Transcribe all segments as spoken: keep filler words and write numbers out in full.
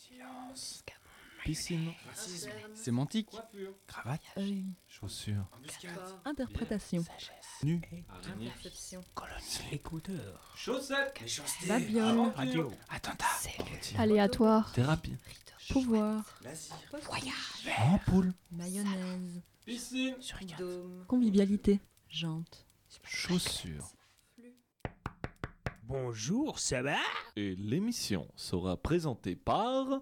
Silence. Piscine. Sémantique. Cravate. Œil. Chaussures. Interprétation. Nu. Perception. Écouteur. Chaussettes. Babiole. Radio. Attentat. Aléatoire. Thérapie. Pouvoir. Ampoule. Mayonnaise. Piscine. Dôme. Convivialité. Jante. Chaussures. Bonjour, ça va? Et l'émission sera présentée par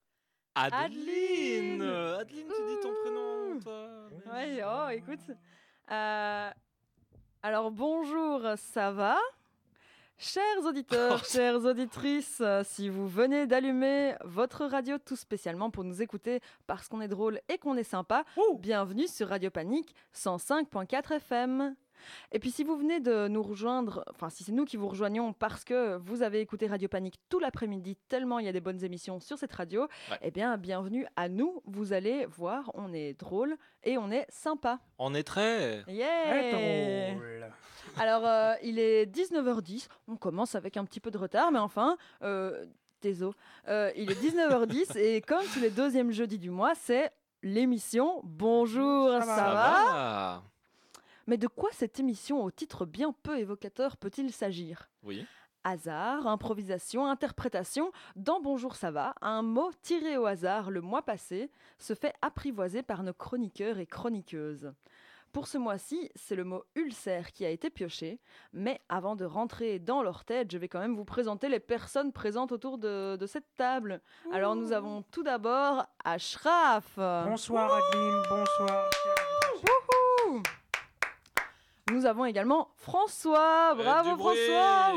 Adeline. Adeline, tu dis ton prénom, toi. Ouais, oh, écoute. Euh, alors, bonjour, ça va? Chers auditeurs, chères auditrices, euh, si vous venez d'allumer votre radio tout spécialement pour nous écouter parce qu'on est drôle et qu'on est sympa, bienvenue sur Radio Panique cent cinq virgule quatre F M. Et puis si vous venez de nous rejoindre, enfin si c'est nous qui vous rejoignons parce que vous avez écouté Radio Panique tout l'après-midi tellement il y a des bonnes émissions sur cette radio, Ouais. eh bien bienvenue à nous, vous allez voir, on est drôle et on est sympa. On est très. Yeah. drôle. Alors euh, il est dix-neuf heures dix, on commence avec un petit peu de retard mais enfin, euh, désolé, euh, il est dix-neuf heures dix et comme tous les deuxièmes jeudis du mois, c'est l'émission Bonjour, ça, Ça va va. Mais de quoi cette émission au titre bien peu évocateur peut-il s'agir ? Oui. Hasard, improvisation, interprétation, dans Bonjour ça va, un mot tiré au hasard le mois passé se fait apprivoiser par nos chroniqueurs et chroniqueuses. Pour ce mois-ci, c'est le mot ulcère qui a été pioché, mais avant de rentrer dans leur tête, je vais quand même vous présenter les personnes présentes autour de, de cette table. Alors nous avons tout d'abord Ashraf. Bonsoir Adeline, bonsoir. Wouhou. Nous avons également François. Faites Bravo du bruit. François.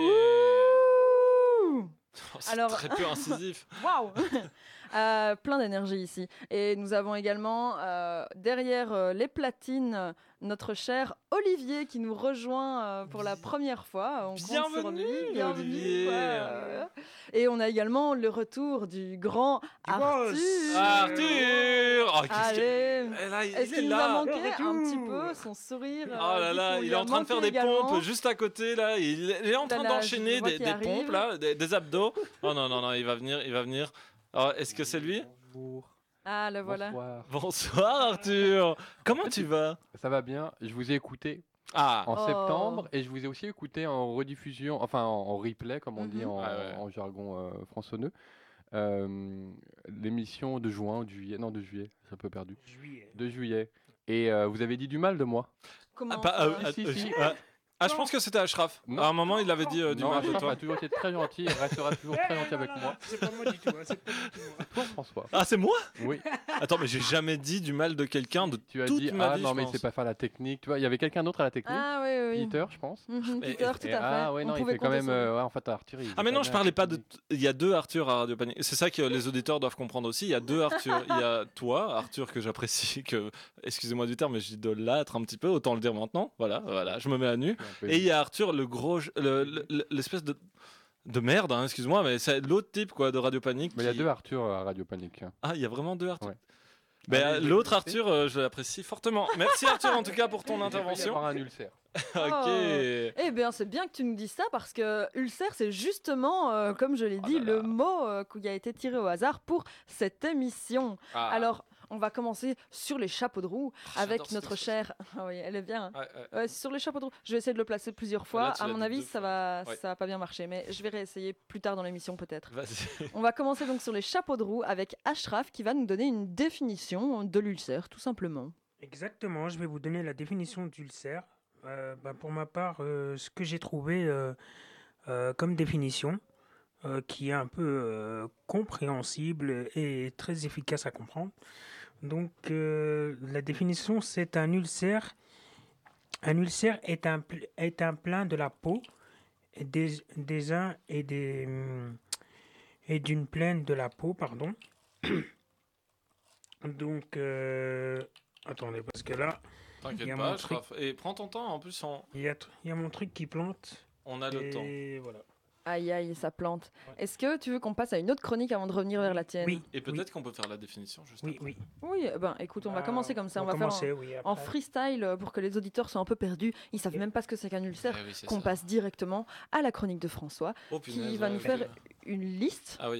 Wouh. Oh, c'est Alors- très peu incisif. Waouh. Euh, plein d'énergie ici. Et nous avons également euh, derrière euh, les platines euh, notre cher Olivier qui nous rejoint euh, pour la première fois. On compte sur Bienvenue, lui. Bienvenue, Olivier. quoi. Euh, Et on a également le retour du grand Du Arthur. boss. Arthur. Oh, qu'est-ce que- Allez. Eh là, il Est-ce est qu'il nous a là. manqué Le retour. un petit peu son sourire euh, Oh là vu là, qu'on il lui est a en train de faire manqué des également. pompes juste à côté là. Il il est en train Là, là, d'enchaîner je vois des, qu'il des arrive. pompes là, des, des abdos. Oh non non non, il va venir, il va venir. Alors, est-ce que c'est lui? Bonjour. Ah, le voilà. Bonsoir. Bonsoir Arthur. Comment tu vas? Ça va bien. Je vous ai écouté Ah. en Oh. septembre et je vous ai aussi écouté en rediffusion, enfin en, en replay, comme on dit Mhm. en, Ah ouais. en jargon euh, françonneux. Euh, L'émission de juin ou de juillet, non de juillet, j'ai un peu perdu. Juillet. De juillet. Et euh, vous avez dit du mal de moi. Comment Ah, pas- ça euh, va ah, Si, euh, si, si. ah, ah, je pense que c'était Ashraf. Non. À un moment, il avait dit euh, du non, mal de Ashraf toi. a toujours été très gentil et restera toujours très gentil avec moi. C'est pas moi du tout, hein, c'est pas du tout moi. Toi, François. Ah, c'est moi? Oui. Attends, mais j'ai jamais dit du mal de quelqu'un de Tu as toute dit ma ah vie, non je mais pense. c'est pas faire la technique. Tu vois, il y avait quelqu'un d'autre à la technique. Ah oui, oui. Peter, je pense. Mhm, Mais- Peter, tout à Et- fait. ah ouais On non, il pouvait fait quand compter même. sur lui. euh, ouais, en fait, Arthur. il Ah est mais non, pas je bien parlais pas de... technique. Il y a deux Arthur à Radio Panique. C'est ça que les auditeurs doivent comprendre aussi. Il y a deux Arthur. Il y a toi, Arthur, que j'apprécie, que... Excusez-moi du terme, mais j'idolâtre un petit peu. Autant le dire maintenant. Voilà, voilà, je me mets à nu. Un peu- Et il y a Arthur, le gros... le- le- L'espèce de... De merde, hein, excuse-moi, mais c'est l'autre type quoi de Radio Panique. Mais il y a qui- deux Arthur à Radio Panique. hein. Ah, il y a vraiment deux Arthur. Ouais. Ben, Ah oui, euh, je l'autre l'ai Arthur, euh, je l'apprécie fortement. Merci Arthur en tout cas pour ton Il va y intervention. avoir un ulcère. Ok. Eh bien, c'est bien que tu nous dises ça parce que ulcère, c'est justement, euh, comme je l'ai Oh dit, là le là. mot euh, qui a été tiré au hasard pour cette émission. Ah. Alors, on va commencer sur les chapeaux de roue avec j'adore cette notre expression. cher. Ah oui, elle est bien. hein. Ouais, ouais. Ouais, sur les chapeaux de roue. Je vais essayer de le placer plusieurs fois. Là, tu à l'as mon dit avis, deux ça fois. va, Ouais. ça va pas bien marcher, mais je vais réessayer plus tard dans l'émission peut-être. Vas-y. On va commencer donc sur les chapeaux de roue avec Ashraf qui va nous donner une définition de l'ulcère, tout simplement. Exactement, je vais vous donner la définition d'ulcère. Euh, bah, pour ma part, euh, ce que j'ai trouvé euh, euh, comme définition, euh, qui est un peu euh, compréhensible et très efficace à comprendre. Donc, euh, la définition, c'est un ulcère. Un ulcère est un, pl- est un plein de la peau des, des uns et des hum, et d'une plaine de la peau, pardon. Donc, euh, attendez, parce que là, Il y T'inquiète a pas, mon Ashraf. Et prends ton temps, en plus on, il y a, tr- il y a mon truc qui plante. on a le temps. Et voilà. Aïe aïe, ça plante. Ouais. Est-ce que tu veux qu'on passe à une autre chronique avant de revenir vers la tienne? Oui, Et peut-être qu'on peut faire la définition juste oui, après. oui. Oui, eh ben écoute, on va Bah, commencer comme ça. On, va commencer, faire oui, en, en après. freestyle euh, pour que les auditeurs soient un peu perdus. Ils savent Ok. même pas ce que c'est qu'un ulcère. Eh oui, c'est Qu'on ça. passe directement à la chronique de François Oh, qui punaise, va ouais, nous ok. faire une liste Ah oui.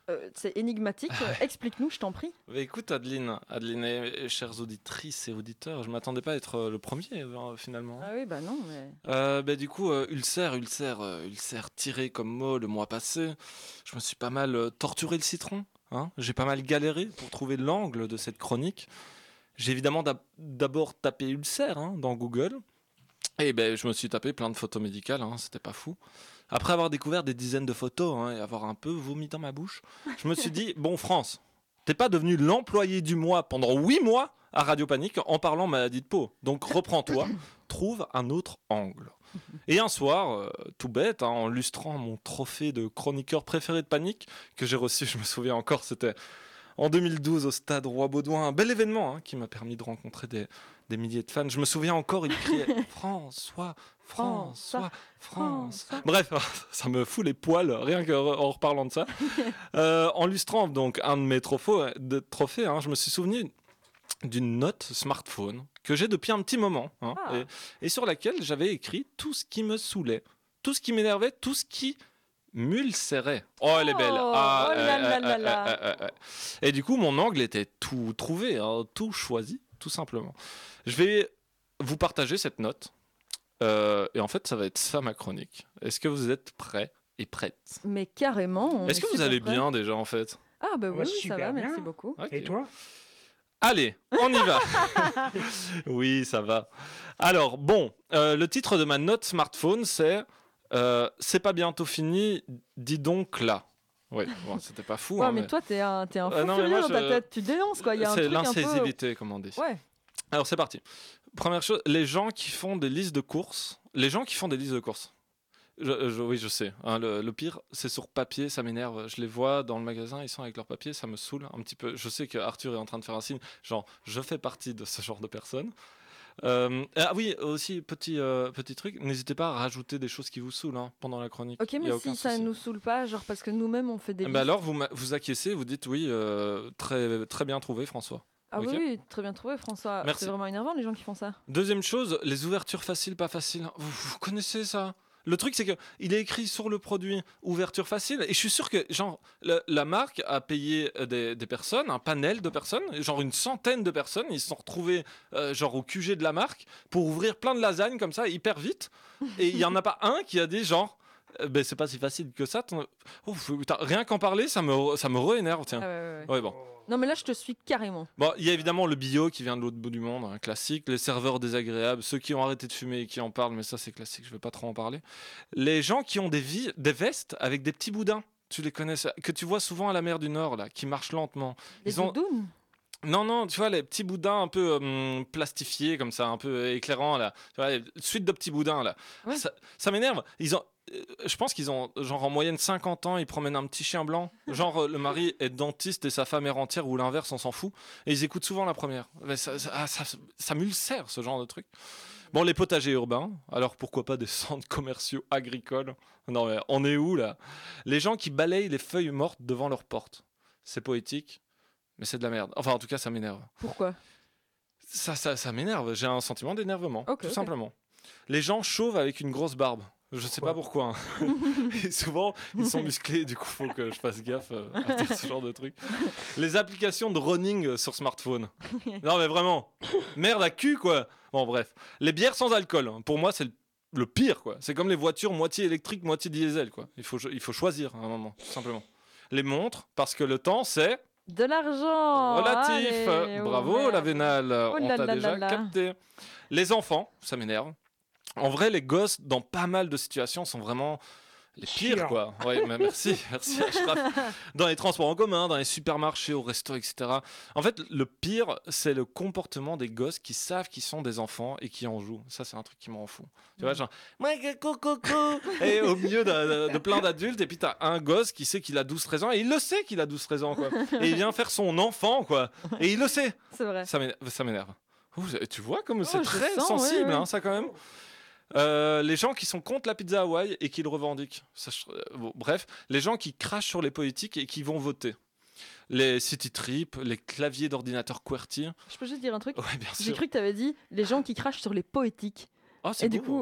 Euh, c'est énigmatique. Euh, Explique-nous, je t'en prie. Bah, écoute, Adeline, Adeline et, et chères auditrices et auditeurs, je m'attendais pas à être euh, le premier euh, finalement. Ah oui, bah non, mais. Euh, bah, du coup, euh, ulcère, ulcère, euh, ulcère tiré comme mot le mois passé. Je me suis pas mal euh, torturé le citron. Hein. J'ai pas mal galéré pour trouver l'angle de cette chronique. J'ai évidemment d'ab- d'abord tapé ulcère hein, dans Google. Et ben, je me suis tapé plein de photos médicales, hein, c'était pas fou. Après avoir découvert des dizaines de photos hein, et avoir un peu vomi dans ma bouche, je me suis dit, bon France, t'es pas devenu l'employé du mois pendant huit mois à Radio Panique en parlant maladie de peau. Donc reprends-toi, trouve un autre angle. Et un soir, euh, tout bête, hein, en lustrant mon trophée de chroniqueur préféré de Panique, que j'ai reçu, je me souviens encore, c'était en deux mille douze au stade Roi-Baudouin, un bel événement hein, qui m'a permis de rencontrer des, des milliers de fans. Je me souviens encore, il criait « François, François, François ». Bref, ça me fout les poils, rien qu'en reparlant de ça. Euh, en lustrant donc un de mes trophées, de trophées hein, je me suis souvenu d'une note smartphone que j'ai depuis un petit moment hein, Ah. et, et sur laquelle j'avais écrit tout ce qui me saoulait, tout ce qui m'énervait, tout ce qui m'ulcérait. Oh, elle est belle. Oh, Ah, oh là euh, là euh, là euh, là. euh, euh, euh. Et du coup, mon angle était tout trouvé, hein, tout choisi, tout simplement. Je vais vous partager cette note. Euh, et en fait, ça va être ça ma chronique. Est-ce que vous êtes prêts et prêtes? Mais carrément. on Est-ce est que vous super allez prêts. bien déjà en fait? Ah, bah oui, Ouais, oui, ça super va, bien. merci beaucoup. Ok. Et toi? Allez, on y va. Oui, ça va. Alors, bon, euh, le titre de ma note smartphone, c'est euh, C'est pas bientôt fini, dis donc là. Oui, bon, c'était pas fou. Ouais, hein, mais mais toi, t'es un, t'es un fou Euh, non, mais furieux moi, dans ta je- tête. Tu dénonces, quoi. Il y a un c'est truc un peu... l'insaisivité, comme on dit. Ouais. Alors, c'est parti. Première chose, les gens qui font des listes de courses. Les gens qui font des listes de courses. Je- je- oui, je sais. hein, le, le pire, c'est sur papier, ça m'énerve. Je les vois dans le magasin, ils sont avec leur papier, ça me saoule un petit peu. Je sais que Arthur est en train de faire un signe, genre, je fais partie de ce genre de personnes. Euh, ah oui, aussi, petit, euh, petit truc, n'hésitez pas à rajouter des choses qui vous saoulent hein, pendant la chronique. Ok, Il y mais a aucun si ça souci. nous saoule pas, genre parce que nous-mêmes on fait des Eh ben listes. alors, vous, m'a- vous acquiescez, vous dites oui, euh, très, très bien trouvé, François. Ah ok. oui, oui, très bien trouvé, François. Merci. C'est vraiment énervant les gens qui font ça. Deuxième chose, les ouvertures faciles, pas faciles. Vous, vous connaissez ça? Le truc, c'est que il est écrit sur le produit ouverture facile, et je suis sûr que genre la, la marque a payé euh, des, des personnes, un panel de personnes, genre une centaine de personnes, ils se sont retrouvés euh, genre au Q G de la marque pour ouvrir plein de lasagnes comme ça hyper vite, et il y en a pas un qui a dit genre euh, ben c'est pas si facile que ça. ton- Ouf, putain, rien qu'en parler, ça me ça me re-énerve, tiens. Ah ouais, ouais, ouais. Ouais bon. Non, mais là je te suis carrément. Bon, il y a évidemment le bio qui vient de l'autre bout du monde, un classique. Les serveurs désagréables, ceux qui ont arrêté de fumer et qui en parlent, mais ça c'est classique, je vais pas trop en parler. Les gens qui ont des, vi- des vestes avec des petits boudins, tu les connais, ça, que tu vois souvent à la mer du Nord, là, qui marchent lentement. Des Ils ont- doudounes. Non, non, tu vois, les petits boudins un peu hum, plastifiés, comme ça, un peu éclairants, là. Tu vois, les- suite de petits boudins, là. Ouais. Ça, ça m'énerve. Ils ont, euh, je pense qu'ils ont, genre, en moyenne cinquante ans, ils promènent un petit chien blanc. Genre, euh, le mari est dentiste et sa femme est rentière, ou l'inverse, on s'en fout. Et ils écoutent souvent la première. Mais ça, ça, ah, ça, ça m'ulcère, ce genre de truc. Bon, les potagers urbains, alors pourquoi pas des centres commerciaux agricoles? Non, mais on est où, là? Les gens qui balayent les feuilles mortes devant leur porte. C'est poétique. Mais c'est de la merde. Enfin, en tout cas, ça m'énerve. Pourquoi? Ça, ça, ça m'énerve. J'ai un sentiment d'énervement, Ok, tout ok. simplement. Les gens chauves avec une grosse barbe. Je sais pas pourquoi. hein. Et souvent, ils sont musclés. Du coup, faut que je fasse gaffe euh, à dire ce genre de truc. Les applications de running euh, sur smartphone. Non, mais vraiment. Merde à cul, quoi. Bon, bref. Les bières sans alcool. hein. Pour moi, c'est le, le pire, quoi. C'est comme les voitures moitié électriques, moitié diesel, quoi. Il faut, il faut choisir à un moment, tout simplement. Les montres, parce que le temps, c'est De l'argent. relatif. Allez, oh Bravo, merde. la vénale. Oh On là t'a là déjà là là. capté. Les enfants, ça m'énerve. En vrai, les gosses, dans pas mal de situations, sont vraiment les pires, Chiants. quoi. Ouais, mais merci, merci Ashraf. Dans les transports en commun, dans les supermarchés, au resto, et cetera. En fait, le pire, c'est le comportement des gosses qui savent qu'ils sont des enfants et qui en jouent. Ça, c'est un truc qui m'en fout. Tu vois, genre, ouais, coucou, coucou. Et au milieu de, de- de plein d'adultes, et puis t'as un gosse qui sait qu'il a douze treize ans, et il le sait qu'il a douze treize ans, quoi. Et il vient faire son enfant, quoi. Et il le sait. C'est vrai. Ça m'énerve. Ça m'énerve. Ouh, tu vois comme c'est Oh, je très sens, sensible, ouais, ouais. hein, ça quand même. Euh, les gens qui sont contre la pizza Hawaï et qui le revendiquent. Ça, je- euh, bon, bref, les gens qui crachent sur les politiques et qui vont voter. Les city trips, les claviers d'ordinateur QWERTY. Je peux juste dire un truc? Ouais, bien J'ai sûr. cru que tu avais dit les gens qui crachent sur les poétiques. Oh, c'est Et du beau. coup,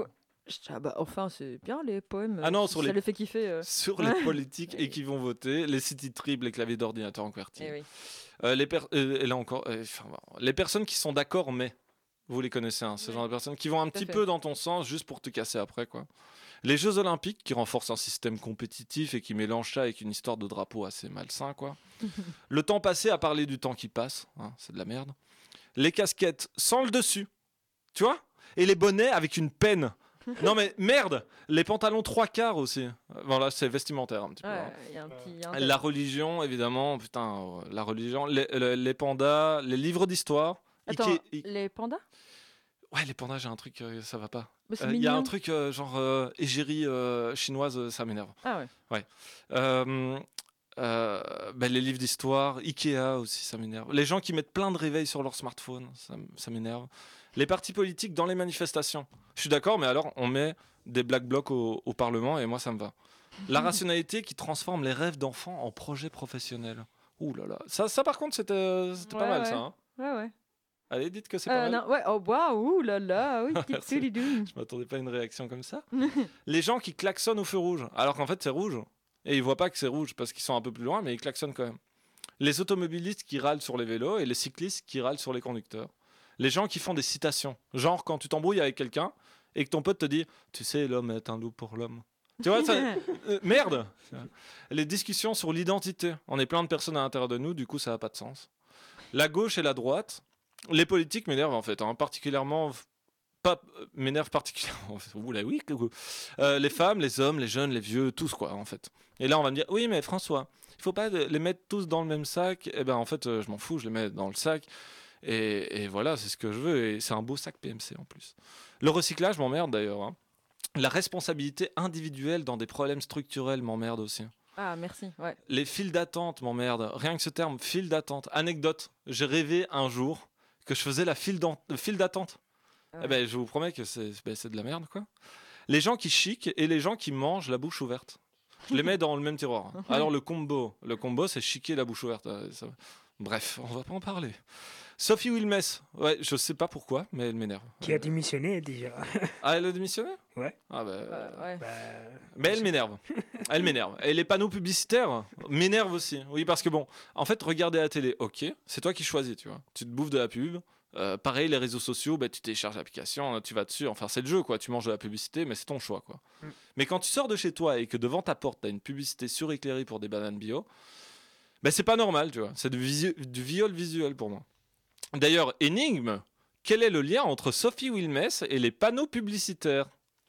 Je dis, ah bah, enfin, c'est bien les poèmes. Ah non, si sur ça les- le fait kiffer. euh. Sur les politiques et qui vont voter, les city triples, les claviers d'ordinateur en QWERTY. Eh oui. Euh, les per- euh, et là encore, euh, enfin, bon, les personnes qui sont d'accord, mais vous les connaissez, hein, ce Oui. genre de personnes qui vont un à petit fait. peu dans ton sens juste pour te casser après, quoi. Les Jeux Olympiques qui renforcent un système compétitif et qui mélangent ça avec une histoire de drapeau assez malsain, quoi. Le temps passé à parler du temps qui passe, hein, c'est de la merde. Les casquettes sans le dessus, tu vois, et les bonnets avec une penne. Non mais merde, les pantalons trois quarts aussi. Voilà, c'est vestimentaire un petit peu. Ouais, hein. il y a un petit. un La tel. religion, évidemment, putain, euh, la religion, les, les- les pandas, les livres d'histoire. Attends, Ike- I- les pandas Ouais, les pandas, j'ai un truc, euh, ça va pas. Bah, c'est Euh, Il y a un mignon. truc euh, genre euh, égérie euh, chinoise, euh, ça m'énerve. Ah ouais. Euh, euh, bah, les livres d'histoire, Ikea aussi, ça m'énerve. Les gens qui mettent plein de réveils sur leur smartphone, ça, m- ça m'énerve. Les partis politiques dans les manifestations. Je suis d'accord, mais alors on met des black blocs au, au Parlement et moi ça me va. La rationalité qui transforme les rêves d'enfants en projets professionnels. Ouh là là. Ça, ça par contre, c'était c'était pas Ouais, mal ouais. ça. hein. Ouais, ouais. Allez, dites que c'est Euh, pas mal. non, ouais, oh, waouh, ouh là là, oui, petit Merci. toulidou. Je m'attendais pas à une réaction comme ça. Les gens qui klaxonnent au feu rouge, alors qu'en fait c'est rouge. Et ils voient pas que c'est rouge parce qu'ils sont un peu plus loin, mais ils klaxonnent quand même. Les automobilistes qui râlent sur les vélos et les cyclistes qui râlent sur les conducteurs. Les gens qui font des citations. Genre quand tu t'embrouilles avec quelqu'un et que ton pote te dit « Tu sais, l'homme est un loup pour l'homme ». Tu vois, ça... euh, merde. Les discussions sur l'identité. On est plein de personnes à l'intérieur de nous, du coup ça n'a pas de sens. La gauche et la droite. Les politiques m'énervent en fait, hein, particulièrement... Pas, euh, m'énervent particulièrement. Oula, oui. coucou. Euh, les femmes, les hommes, les jeunes, les vieux, tous quoi en fait. Et là on va me dire oui mais François, il faut pas de- les mettre tous dans le même sac. Et ben en fait euh, je m'en fous, je les mets dans le sac. Et, et voilà, c'est ce que je veux. Et c'est un beau sac P M C en plus. Le recyclage m'emmerde d'ailleurs. hein. La responsabilité individuelle dans des problèmes structurels m'emmerde aussi. Ah, merci, ouais. Les files d'attente m'emmerdent. Rien que ce terme, file d'attente. Anecdote, j'ai rêvé un jour que je faisais la file d'en- file d'attente. Ah Eh ouais. ben, je vous promets que c'est ben, c'est de la merde, quoi. Les gens qui chiquent et les gens qui mangent la bouche ouverte. Je les mets dans le même tiroir. Alors, le combo, le combo, c'est chiquer la bouche ouverte. Euh, ça- Bref, on va pas en parler. Sophie Wilmès, ouais, je sais pas pourquoi, mais elle m'énerve. Qui a démissionné déjà. Ah, elle a démissionné Ouais. Ah bah, Euh, ouais. Bah, mais elle m'énerve. Elle m'énerve. Et les panneaux publicitaires m'énervent aussi. Oui, parce que bon, en fait, regarder la télé, ok, c'est toi qui choisis, tu vois. Tu te bouffes de la pub. Euh, pareil, les réseaux sociaux, bah, tu télécharges l'application, tu vas dessus. Enfin, c'est le jeu, quoi. Tu manges de la publicité, mais c'est ton choix, quoi. Mm. Mais quand tu sors de chez toi et que devant ta porte, tu as une publicité suréclairée pour des bananes bio, bah, c'est pas normal, tu vois. C'est du, visu- du viol visuel pour moi. D'ailleurs, énigme, quel est le lien entre Sophie Wilmès et les panneaux publicitaires?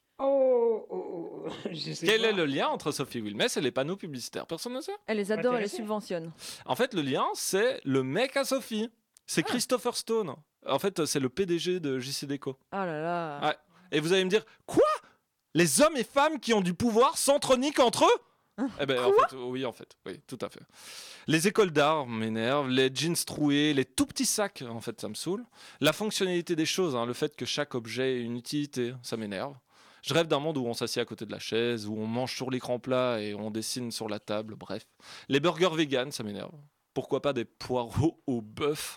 Oh, oh, oh, je sais Quel pas. est le lien entre Sophie Wilmès et les panneaux publicitaires? Personne ne sait. Elle les adore, elle les Intéressé. subventionne. En fait, le lien, c'est le mec à Sophie. C'est Christopher Stone. En fait, c'est le P D G de J C Déco. Ah là là. Ouais. Et vous allez me dire, quoi? Les hommes et femmes qui ont du pouvoir s'entreniquent entre eux? Eh ben, en fait, oui, en fait, oui, tout à fait. Les écoles d'art m'énervent, les jeans troués, les tout petits sacs, en fait, ça me saoule. La fonctionnalité des choses, hein, le fait que chaque objet ait une utilité, ça m'énerve. Je rêve d'un monde où on s'assied à côté de la chaise, où on mange sur l'écran plat et on dessine sur la table, bref. Les burgers vegan, ça m'énerve. Pourquoi pas des poireaux au bœuf?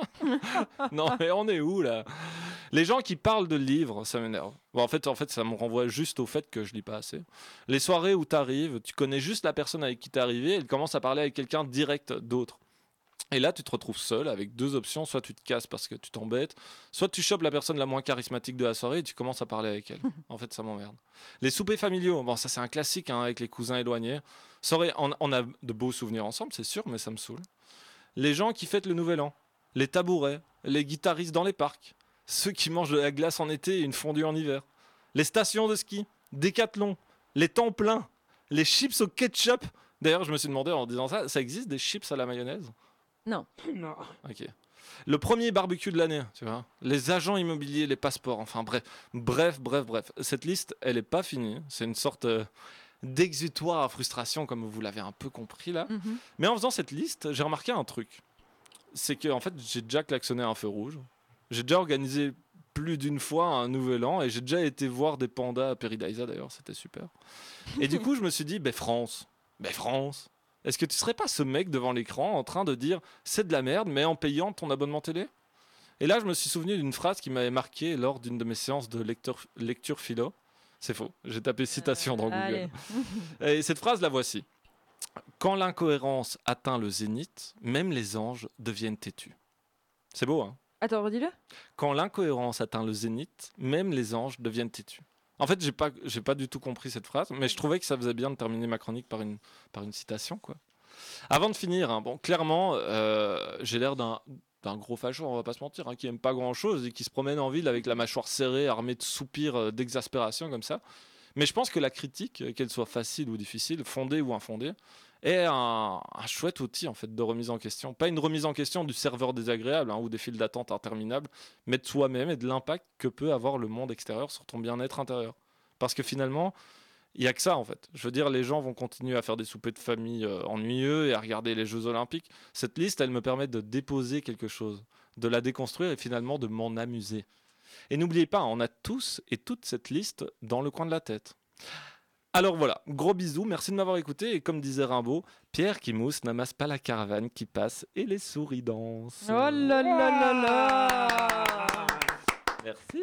Non, mais on est où là? Les gens qui parlent de livres, ça m'énerve. Bon, en fait, en fait, ça me renvoie juste au fait que je lis pas assez. Les soirées où tu arrives, tu connais juste la personne avec qui t'es arrivé, elle commence à parler avec quelqu'un direct d'autre. Et là, tu te retrouves seul avec deux options. Soit tu te casses parce que tu t'embêtes, soit tu chopes la personne la moins charismatique de la soirée et tu commences à parler avec elle. En fait, ça m'emmerde. Les soupers familiaux, bon, ça c'est un classique hein, avec les cousins éloignés. Soirée, on, on a de beaux souvenirs ensemble, c'est sûr, mais ça me saoule. Les gens qui fêtent le nouvel an, les tabourets, les guitaristes dans les parcs, ceux qui mangent de la glace en été et une fondue en hiver, les stations de ski, Décathlon, les temps pleins, les chips au ketchup. D'ailleurs, je me suis demandé en disant ça, ça existe des chips à la mayonnaise? Non. Ok. Le premier barbecue de l'année, tu vois. Les agents immobiliers, les passeports, enfin bref, bref, bref, bref. Cette liste, elle est pas finie. C'est une sorte euh, d'exutoire à frustration, comme vous l'avez un peu compris là. Mhm. Mais en faisant cette liste, j'ai remarqué un truc. C'est que en fait, j'ai déjà klaxonné un feu rouge. J'ai déjà organisé plus d'une fois un nouvel an et j'ai déjà été voir des pandas à Peridaisa d'ailleurs, c'était super. Et du coup, je me suis dit, ben France, ben France, est-ce que tu serais pas ce mec devant l'écran en train de dire c'est de la merde, mais en payant ton abonnement télé? Et là, je me suis souvenu d'une phrase qui m'avait marqué lors d'une de mes séances de lecteur, lecture philo. C'est faux. J'ai tapé citation dans Google. Allez. Et cette phrase, la voici. Quand l'incohérence atteint le zénith, même les anges deviennent têtus. C'est beau, hein? Attends, redis-le. Quand l'incohérence atteint le zénith, même les anges deviennent têtus. En fait, j'ai pas, j'ai pas du tout compris cette phrase, mais je trouvais que ça faisait bien de terminer ma chronique par une, par une citation, quoi. Avant de finir, hein, bon, clairement, euh, j'ai l'air d'un, d'un gros facho, on va pas se mentir, hein, qui aime pas grand-chose et qui se promène en ville avec la mâchoire serrée, armée de soupirs, euh, d'exaspération comme ça. Mais je pense que la critique, qu'elle soit facile ou difficile, fondée ou infondée, est un, un chouette outil en fait de remise en question. Pas une remise en question du serveur désagréable hein, ou des files d'attente interminables, mais de soi-même et de l'impact que peut avoir le monde extérieur sur ton bien-être intérieur. Parce que finalement, il n'y a que ça en fait. Je veux dire, les gens vont continuer à faire des soupers de famille euh, ennuyeux et à regarder les Jeux Olympiques. Cette liste, elle me permet de déposer quelque chose, de la déconstruire et finalement de m'en amuser. Et n'oubliez pas, on a tous et toute cette liste dans le coin de la tête. Alors voilà, gros bisous, merci de m'avoir écouté. Et comme disait Rimbaud, Pierre qui mousse n'amasse pas la caravane qui passe et les souris dansent. Oh là là là là. Merci.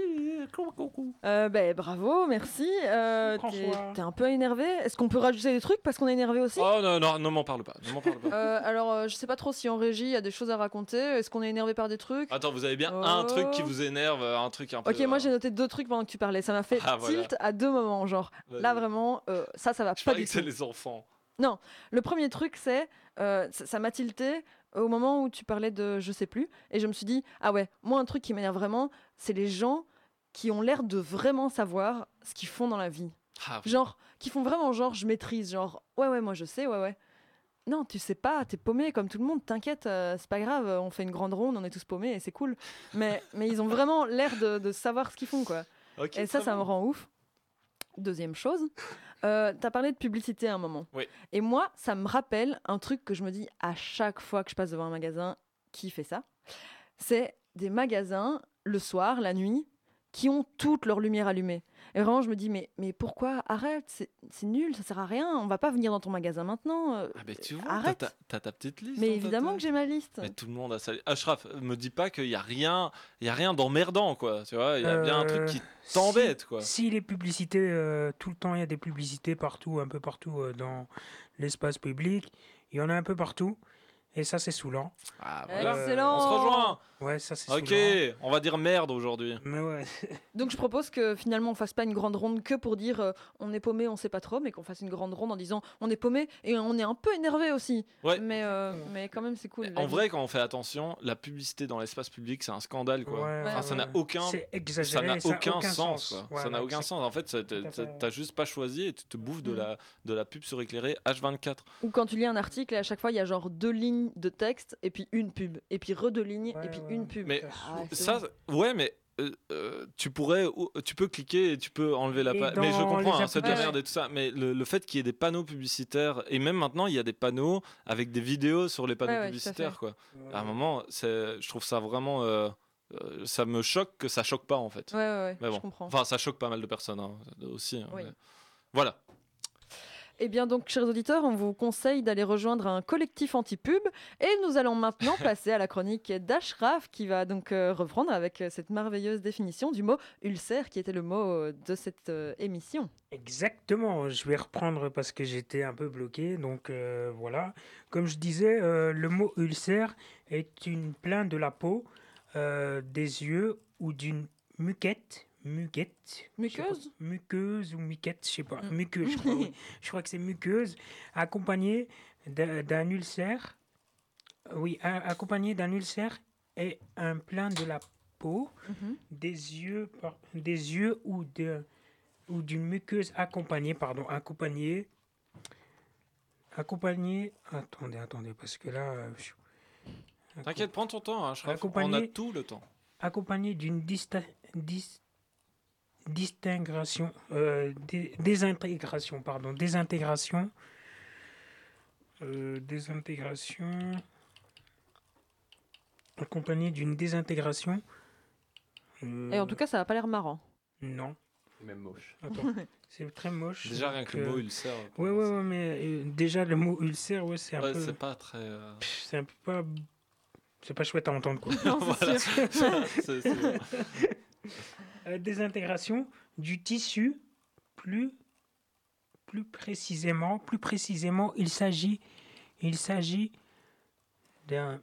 Euh, ben, bravo, merci. Euh, t'es, François. t'es un peu énervé. Est-ce qu'on peut rajouter des trucs parce qu'on est énervé aussi? Oh non, non, ne m'en parle pas. Ne m'en parle pas. Euh, alors, euh, je sais pas trop si en régie il y a des choses à raconter. Est-ce qu'on est énervé par des trucs? Attends, vous avez bien Oh. un truc qui vous énerve, un truc un peu... Ok, moi j'ai noté deux trucs pendant que tu parlais. Ça m'a fait Ah, voilà. tilt à deux moments. Genre, Vas-y. là vraiment, euh, ça, ça va Je pas parie du que c'est tout. les enfants. Le premier truc, c'est. euh, ça ça m'a tilté au moment où tu parlais de je sais plus. Et je me suis dit, ah ouais, moi un truc qui m'énerve vraiment, c'est les gens qui ont l'air de vraiment savoir ce qu'ils font dans la vie. Ah, oui. Genre, qui font vraiment genre, je maîtrise. Genre, ouais, ouais, moi je sais, ouais, ouais. Non, tu sais pas, t'es paumé comme tout le monde, t'inquiète, euh, c'est pas grave, on fait une grande ronde, on est tous paumés et c'est cool. Mais, mais ils ont vraiment l'air de, de savoir ce qu'ils font, quoi. Ok, Et ça, très ça bien. me rend ouf. Deuxième chose, euh, t'as parlé de publicité à un moment. Oui. Et moi, ça me rappelle un truc que je me dis à chaque fois que je passe devant un magasin qui fait ça. C'est des magasins, le soir, la nuit, qui ont toutes leurs lumières allumées. Et vraiment, je me dis, mais, mais pourquoi? Arrête, c'est, c'est nul, ça sert à rien. On va pas venir dans ton magasin maintenant. euh, Ah ben tu vois, Arrête. t'as ta, t'as ta petite liste. Mais dans ta évidemment tête. que j'ai ma liste. Mais tout le monde a sa liste. Ashraf, me dis pas qu'il y a rien, il y a rien d'emmerdant quoi. Tu vois, il y a bien un truc qui Si- t'embête quoi. Si les publicités, euh, tout le temps, il y a des publicités partout, un peu partout euh, dans l'espace public. Il y en a un peu partout. Et ça, c'est saoulant. Ah, voilà. Excellent. On se rejoint. Ouais, ça, c'est Ok, saoulant. on va dire merde aujourd'hui. Mais ouais. Donc je propose que finalement on fasse pas une grande ronde que pour dire euh, on est paumé, on sait pas trop, mais qu'on fasse une grande ronde en disant on est paumé et on est un peu énervé aussi. Ouais. Mais, euh, mais quand même c'est cool. la En vie. vrai, quand on fait attention, la publicité dans l'espace public, c'est un scandale quoi. Ouais, Enfin, ça ouais. n'a aucun, C'est ça exagéré. n'a a aucun, sens. quoi. Voilà, ça n'a aucun exact- sens. En fait, ça- t'as- Tout à t'as fait. t'as juste pas choisi et tu te bouffes de Mm. la de la pub suréclairée H vingt-quatre. Ou quand tu lis un article et à chaque fois il y a genre deux lignes de texte et puis une pub et puis re deux lignes Ouais, et puis ouais. une pub. Mais Ah ouais, c'est ça, bon. ouais, mais euh, euh, tu pourrais, ou- tu peux cliquer et tu peux enlever la Et page. dans Mais je les comprends, hein, c'est de la applications- merde et tout ça. Mais le, le fait qu'il y ait des panneaux publicitaires, et même maintenant, il y a des panneaux avec des vidéos sur les panneaux Ouais, ouais, tout à publicitaires, fait. quoi. À un moment, c'est, je trouve ça vraiment. euh, euh, ça me choque que ça choque pas, en fait. Ouais, ouais, ouais, Mais bon. je comprends. Enfin, ça choque pas mal de personnes hein, aussi. hein, Oui. mais Voilà. Eh bien donc, chers auditeurs, on vous conseille d'aller rejoindre un collectif anti-pub. Et nous allons maintenant passer à la chronique d'Ashraf, qui va donc euh, reprendre avec euh, cette merveilleuse définition du mot ulcère, qui était le mot euh, de cette euh, émission. Exactement, je vais reprendre parce que j'étais un peu bloqué. Donc euh, voilà, comme je disais, euh, le mot ulcère est une plainte de la peau, euh, des yeux ou d'une muquette. Muquette. je sais pas, Muqueuse Muqueuse ou muquette, je sais pas. Mm. Muqueuse, je crois. Oui. Je crois que c'est muqueuse, accompagnée d'un d'un ulcère. Oui, a- accompagnée d'un ulcère et un plein de la peau, Mhm. des yeux, par- des yeux ou de ou d'une muqueuse accompagnée, pardon, accompagnée, accompagnée. Attendez, attendez, parce que là, euh, je- T'inquiète, prends ton temps, hein, Ashraf. Accompagné- On a tout le temps. accompagnée d'une dista- dis- distingration, euh, dé- désintégration, pardon, désintégration, euh, désintégration, accompagnée d'une désintégration. euh, Et en tout cas, ça n'a pas l'air marrant. non, Même moche. attends, c'est très moche. Déjà, rien que le donc, mot euh, ulcère. pour Ouais, moi, ouais, ouais, mais euh, déjà le mot ulcère, ouais, c'est un Ouais, peu, c'est pas très. euh, pff, c'est un peu pas, c'est pas chouette à entendre quoi. Non, c'est Voilà. sûr. C'est- c'est- Euh, désintégration du tissu plus, plus précisément, plus précisément, il s'agit, il s'agit d'un,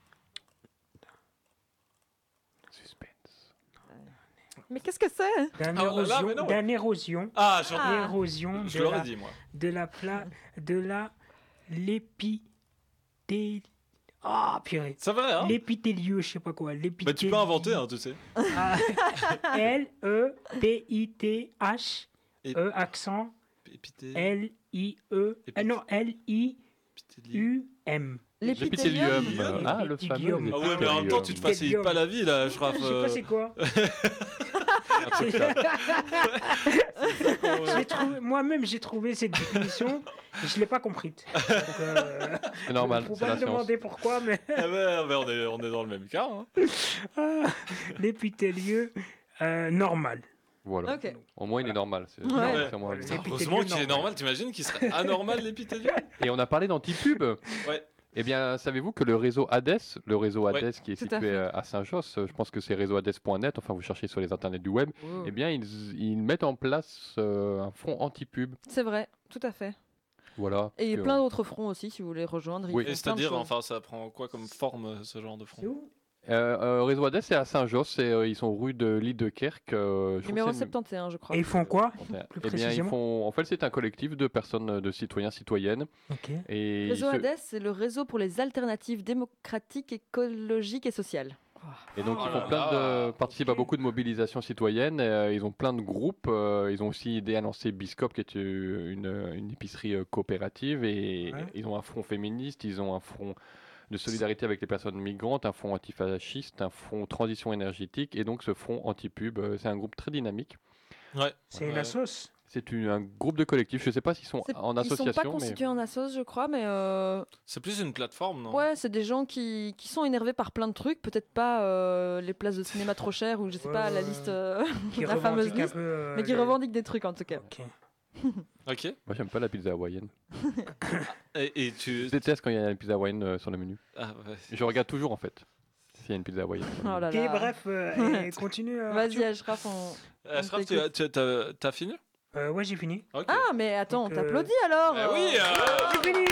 Suspense. Mais qu'est-ce que c'est? d'un Ah, là, érosion, mais non. d'un érosion, Ah, j'en- Ah. érosion je de l'aurais la, dit, moi. de la pla, de la l'épithé, ah purée, Ça va, hein? l'épithélieux, je sais pas quoi, Bah, l'épithélieux. tu peux inventer, hein, tu sais. Ah, L E P I T H Et- E accent Épithé- L I E Épith- euh, non L I épithélie. U M. L'épithélium. L'épithélium. Ah, le L'épithélium. fameux Ah ouais, mais en même temps, tu te facilites pas la vie, là, je Je rappe. sais pas c'est quoi. Un truc là. J'ai trouvé- Moi-même j'ai trouvé cette définition et je l'ai pas comprise. Donc, euh, C'est normal, faut c'est pas la me science. demander pourquoi, mais Ah ouais, mais on, est, on est dans le même cas. Hein. ah, l'épithélieux euh, normal. Voilà. Ok. Au moins, il est normal. C'est Ouais. c'est au moins- Ouais. Putain, L'épithélium heureusement qu'il est normal. normal, t'imagines qu'il serait anormal l'épithélium? Et on a parlé d'antipub. Ouais. Eh bien, savez-vous que le réseau Hades, le réseau Ouais. Hades qui est Tout à situé fait. euh, à Saint-Josse, euh, je pense que c'est réseau hades point net, enfin vous cherchez sur les internets du web, Oh. eh bien ils, ils mettent en place euh, un front anti-pub. C'est vrai, tout à fait. Voilà. Et parce que- plein d'autres fronts aussi, si vous voulez rejoindre. ils Oui. font Et plein de c'est-à-dire, choses. enfin, ça prend quoi comme forme, euh, ce genre de front? C'est où? Euh, euh, réseau Hades, c'est à Saint-Josse, et, euh, ils sont rue de Lidekerk. Euh, je trouve Numéro que c'est une- soixante et onze, je crois. Et ils font quoi? Plus Plus eh bien, ils précisément font. En fait, c'est un collectif de personnes, euh, de citoyens, citoyennes. Ok. Et Réseau ils se- Hades, c'est le réseau pour les alternatives démocratiques, écologiques et sociales. Et donc, Oh ils là font plein de, là. participent à beaucoup de mobilisations citoyennes. euh, ils ont plein de groupes. euh, ils ont aussi aidé à lancer Biscope, qui est euh, une, une épicerie euh, coopérative. Et Ouais. ils ont un front féministe, ils ont un front de solidarité avec les personnes migrantes, un front antifasciste, un front transition énergétique. Et donc, ce front anti-pub, euh, c'est un groupe très dynamique. Ouais. C'est une Ouais. assoce. C'est une- un groupe de collectifs. Je ne sais pas s'ils sont C'est- en Ils sont association, pas mais constitués en assos, je crois, mais euh, C'est plus une plateforme, non? ouais, c'est des gens qui, qui sont énervés par plein de trucs. Peut-être pas euh, les places de cinéma trop chères ou je sais Ouais, pas la ouais, liste, euh, Qui la fameuse revendique un liste, peu, euh, mais qui les- revendiquent des trucs en tout cas. Ok. Ok. moi, j'aime pas la pizza hawaïenne. Et, et tu. Je déteste quand il y a une pizza hawaïenne euh, sur le menu. Ah, ouais. Je regarde toujours, en fait, s'il y a une pizza hawaïenne. sur le Oh menu. là Ok, là. bref, euh, et continue. euh, Vas-y, Arthur. Ashraf, on. Ashraf, On tu as, tu as- t'as- t'as fini? Euh, ouais, j'ai fini. Ok. Ah, mais attends, Donc, euh, t'applaudis alors. Bah oui, euh. euh, J'ai fini.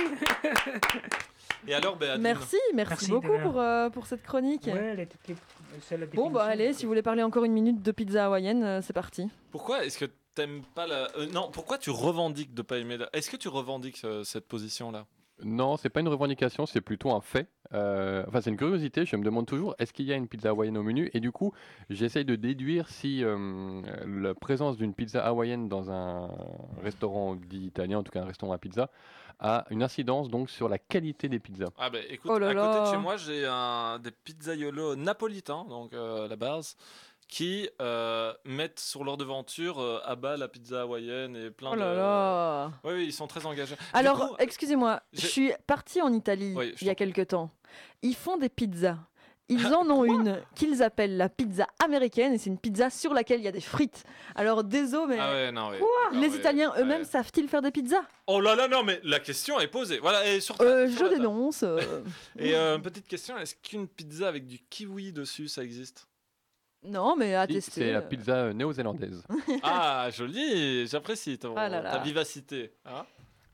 Et alors, Béatrine? Merci, merci, Merci de beaucoup rien. pour, euh, pour cette chronique. Ouais, elle était c'est la Bon, bah définition, allez, donc, si vous voulez parler encore une minute de pizza hawaïenne, euh, c'est parti. Pourquoi est-ce que t'aimes pas la. euh, non, pourquoi tu revendiques de pas aimer la. Est-ce que tu revendiques euh, cette position-là? Non, c'est pas une revendication, c'est plutôt un fait. Euh, enfin, c'est une curiosité. Je me demande toujours, est-ce qu'il y a une pizza hawaïenne au menu? Et du coup, j'essaye de déduire si euh, la présence d'une pizza hawaïenne dans un restaurant dit italien, en tout cas un restaurant à pizza, a une incidence donc sur la qualité des pizzas. Ah bah écoute, Oh là à côté de là. chez moi, j'ai un des pizzaiolos napolitains, donc euh, à la base, qui euh, mettent sur leur devanture euh, à bas la pizza hawaïenne et plein Oh là de. là. Oui, oui, ils sont très engagés. Du Alors, coup, excusez-moi, je j'ai- suis partie en Italie Oui, je il y a t'en prie. quelque temps. Ils font des pizzas. Ils en ont une qu'ils appellent la pizza américaine et c'est une pizza sur laquelle il y a des frites. Alors désolé, mais Ah ouais, non, ouais. les Ah ouais, Italiens eux-mêmes ouais. savent-ils faire des pizzas? Oh là là, non, mais la question est posée. Voilà, et sur Euh, sur Je la table. dénonce. euh. Et euh, petite question, est-ce qu'une pizza avec du kiwi dessus, ça existe? Non, mais à Si, tester. C'est la euh. pizza euh, néo-zélandaise. Ah, joli, j'apprécie ton- Ah là là. ta vivacité. Hein.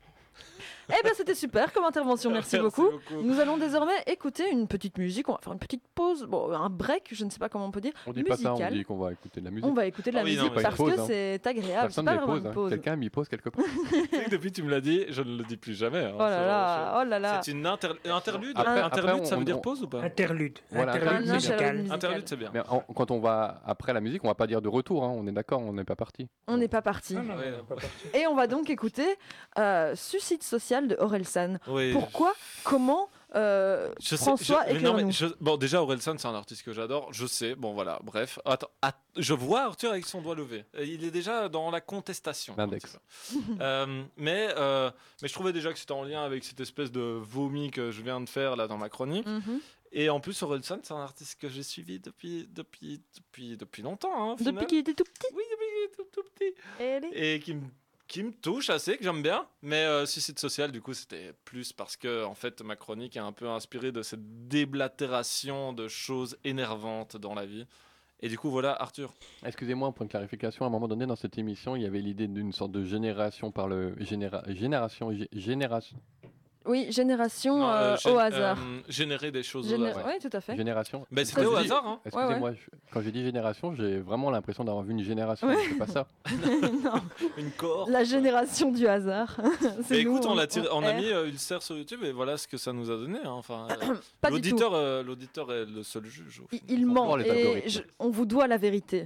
Eh ben c'était super comme intervention, merci, beaucoup. Nous allons désormais écouter une petite musique. On va faire une petite pause, bon, un break, je ne sais pas comment on peut dire. On dit pas ça, on Musical. dit qu'on va écouter de la musique. On va écouter de la Ah oui, non, musique mais- parce Pas une que pause, hein. c'est agréable. Personne C'est pas ne vraiment pose. une hein. pause. Quelqu'un m'y pose quelque part. Tu sais que depuis que tu me l'as dit, je ne le dis plus jamais. hein. Oh là C'est- là, oh là là. C'est une inter- interlude. Après- interlude, après, ça veut on- dire on- pause ou pas? Interlude. Voilà, Interlude interlude, Un c'est interlude musical. musical. Interlude, c'est bien. Mais en- quand on va après la musique, on va pas dire de retour. hein. On est d'accord, on n'est pas parti. On n'est pas parti. Ah non, Ouais, non, ouais. pas parti. Et on va donc écouter euh, Suicide social de Orelsan. Oui. Pourquoi? Comment euh, Je sais, François, je- mais non, mais éclaire-nous. je- bon, déjà, Orelsan, c'est un artiste que j'adore. Je sais. Bon, voilà. Bref. Attends, att- je vois Arthur avec son doigt levé. Euh, Il est déjà dans la contestation. un L'index. petit peu. Euh, mais, euh, mais je trouvais déjà que c'était en lien avec cette espèce de vomi que je viens de faire là dans ma chronique. Mhm. Et en plus, Orelsan, c'est un artiste que j'ai suivi depuis, depuis, depuis, depuis longtemps. Hein, au final. Depuis qu'il était tout petit. Oui, depuis qu'il est tout, tout petit. Elle est- Et qui me qui me touche assez, que j'aime bien. Mais euh, Suicide social, du coup, c'était plus parce que en fait, ma chronique est un peu inspirée de cette déblatération de choses énervantes dans la vie. Et du coup, voilà, Arthur. Excusez-moi, pour une clarification, à un moment donné dans cette émission, il y avait l'idée d'une sorte de génération par le généra... génération gé- génération Oui, génération Non, euh, euh, gén- au hasard. euh, générer des choses Géné- au hasard. Oui, tout à fait. génération. Ben, c'était Quand au je dis- hasard, hein. Excusez-moi, je- quand j'ai dit génération, j'ai vraiment l'impression d'avoir vu une génération. Ouais. C'est pas ça. Non, Une cohorte. la génération du hasard. C'est Mais nous, écoute, on, l'a tiré- on a erre. mis euh, Ulcère sur YouTube et voilà ce que ça nous a donné. hein. Enfin, euh, Pas du tout. l'auditeur, euh, l'auditeur est le seul juge. au Il, fond. il Faut ment voir les et algorithmes. je- on vous doit la vérité.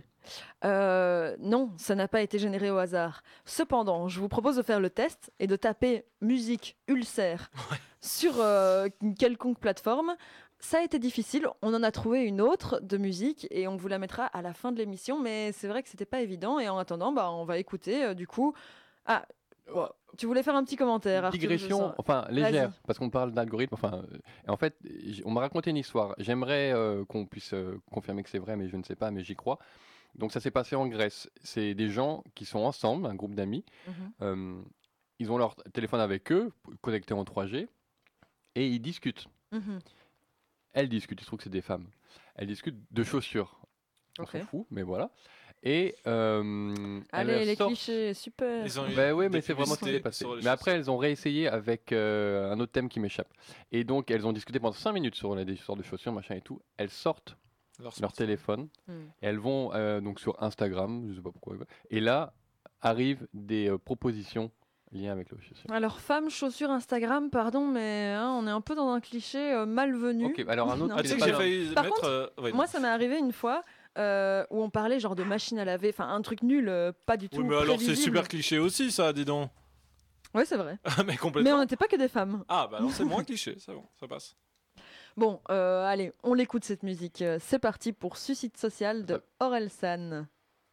Euh, non, ça n'a pas été généré au hasard. Cependant, je vous propose de faire le test et de taper musique ulcère sur euh, une quelconque plateforme. Ça a été difficile, on en a trouvé une autre de musique et on vous la mettra à la fin de l'émission, mais c'est vrai que c'était pas évident et en attendant, bah, on va écouter euh, du coup... Ah, ouais. Tu voulais faire un petit commentaire, Arthur, je Digression, sens. enfin légère, Vas-y. parce qu'on parle d'algorithme. Enfin, euh, et en fait, j- on m'a raconté une histoire. J'aimerais euh, qu'on puisse euh, confirmer que c'est vrai, mais je ne sais pas, mais j'y crois. Donc ça s'est passé en Grèce. C'est des gens qui sont ensemble, un groupe d'amis. Mhm. Euh, ils ont leur téléphone avec eux, connecté en trois G, et ils discutent. Mhm. Elles discutent, il se trouve que c'est des femmes. Elles discutent de chaussures. On Ok. s'en fout, mais voilà. Et euh, Allez, elles les sortent- clichés, super. Ils ont eu Ben oui, des mais c'est vraiment ce qui s'est publicités passé. sur les Mais après, chaussures. elles ont réessayé avec euh, un autre thème qui m'échappe. Et donc, elles ont discuté pendant cinq minutes sur les histoires de chaussures, machin et tout. Elles sortent Leur leur smartphone. téléphone Hmm. et elles vont euh, donc sur Instagram, je sais pas pourquoi. Et là, arrivent des euh, propositions liées avec le chaussure. Alors, femme, chaussures, Instagram, pardon, mais hein, on est un peu dans un cliché euh, malvenu. Ok, alors un autre. Non. Ah, qui tu sais n'est que pas j'ai dans- failli Par mettre. contre, euh, ouais, Moi, non. ça m'est arrivé une fois euh, où on parlait genre de machine à laver, enfin un truc nul, euh, pas du tout. Oui, mais alors c'est prévisible. super cliché aussi, ça, dis donc. Ouais, c'est vrai. Ah, mais Mais complètement. on n'était pas que des femmes. Ah, bah alors c'est moins cliché, c'est bon, ça passe. Bon, euh, allez, on l'écoute cette musique. Euh, C'est parti pour Suicide Social de Orelsan.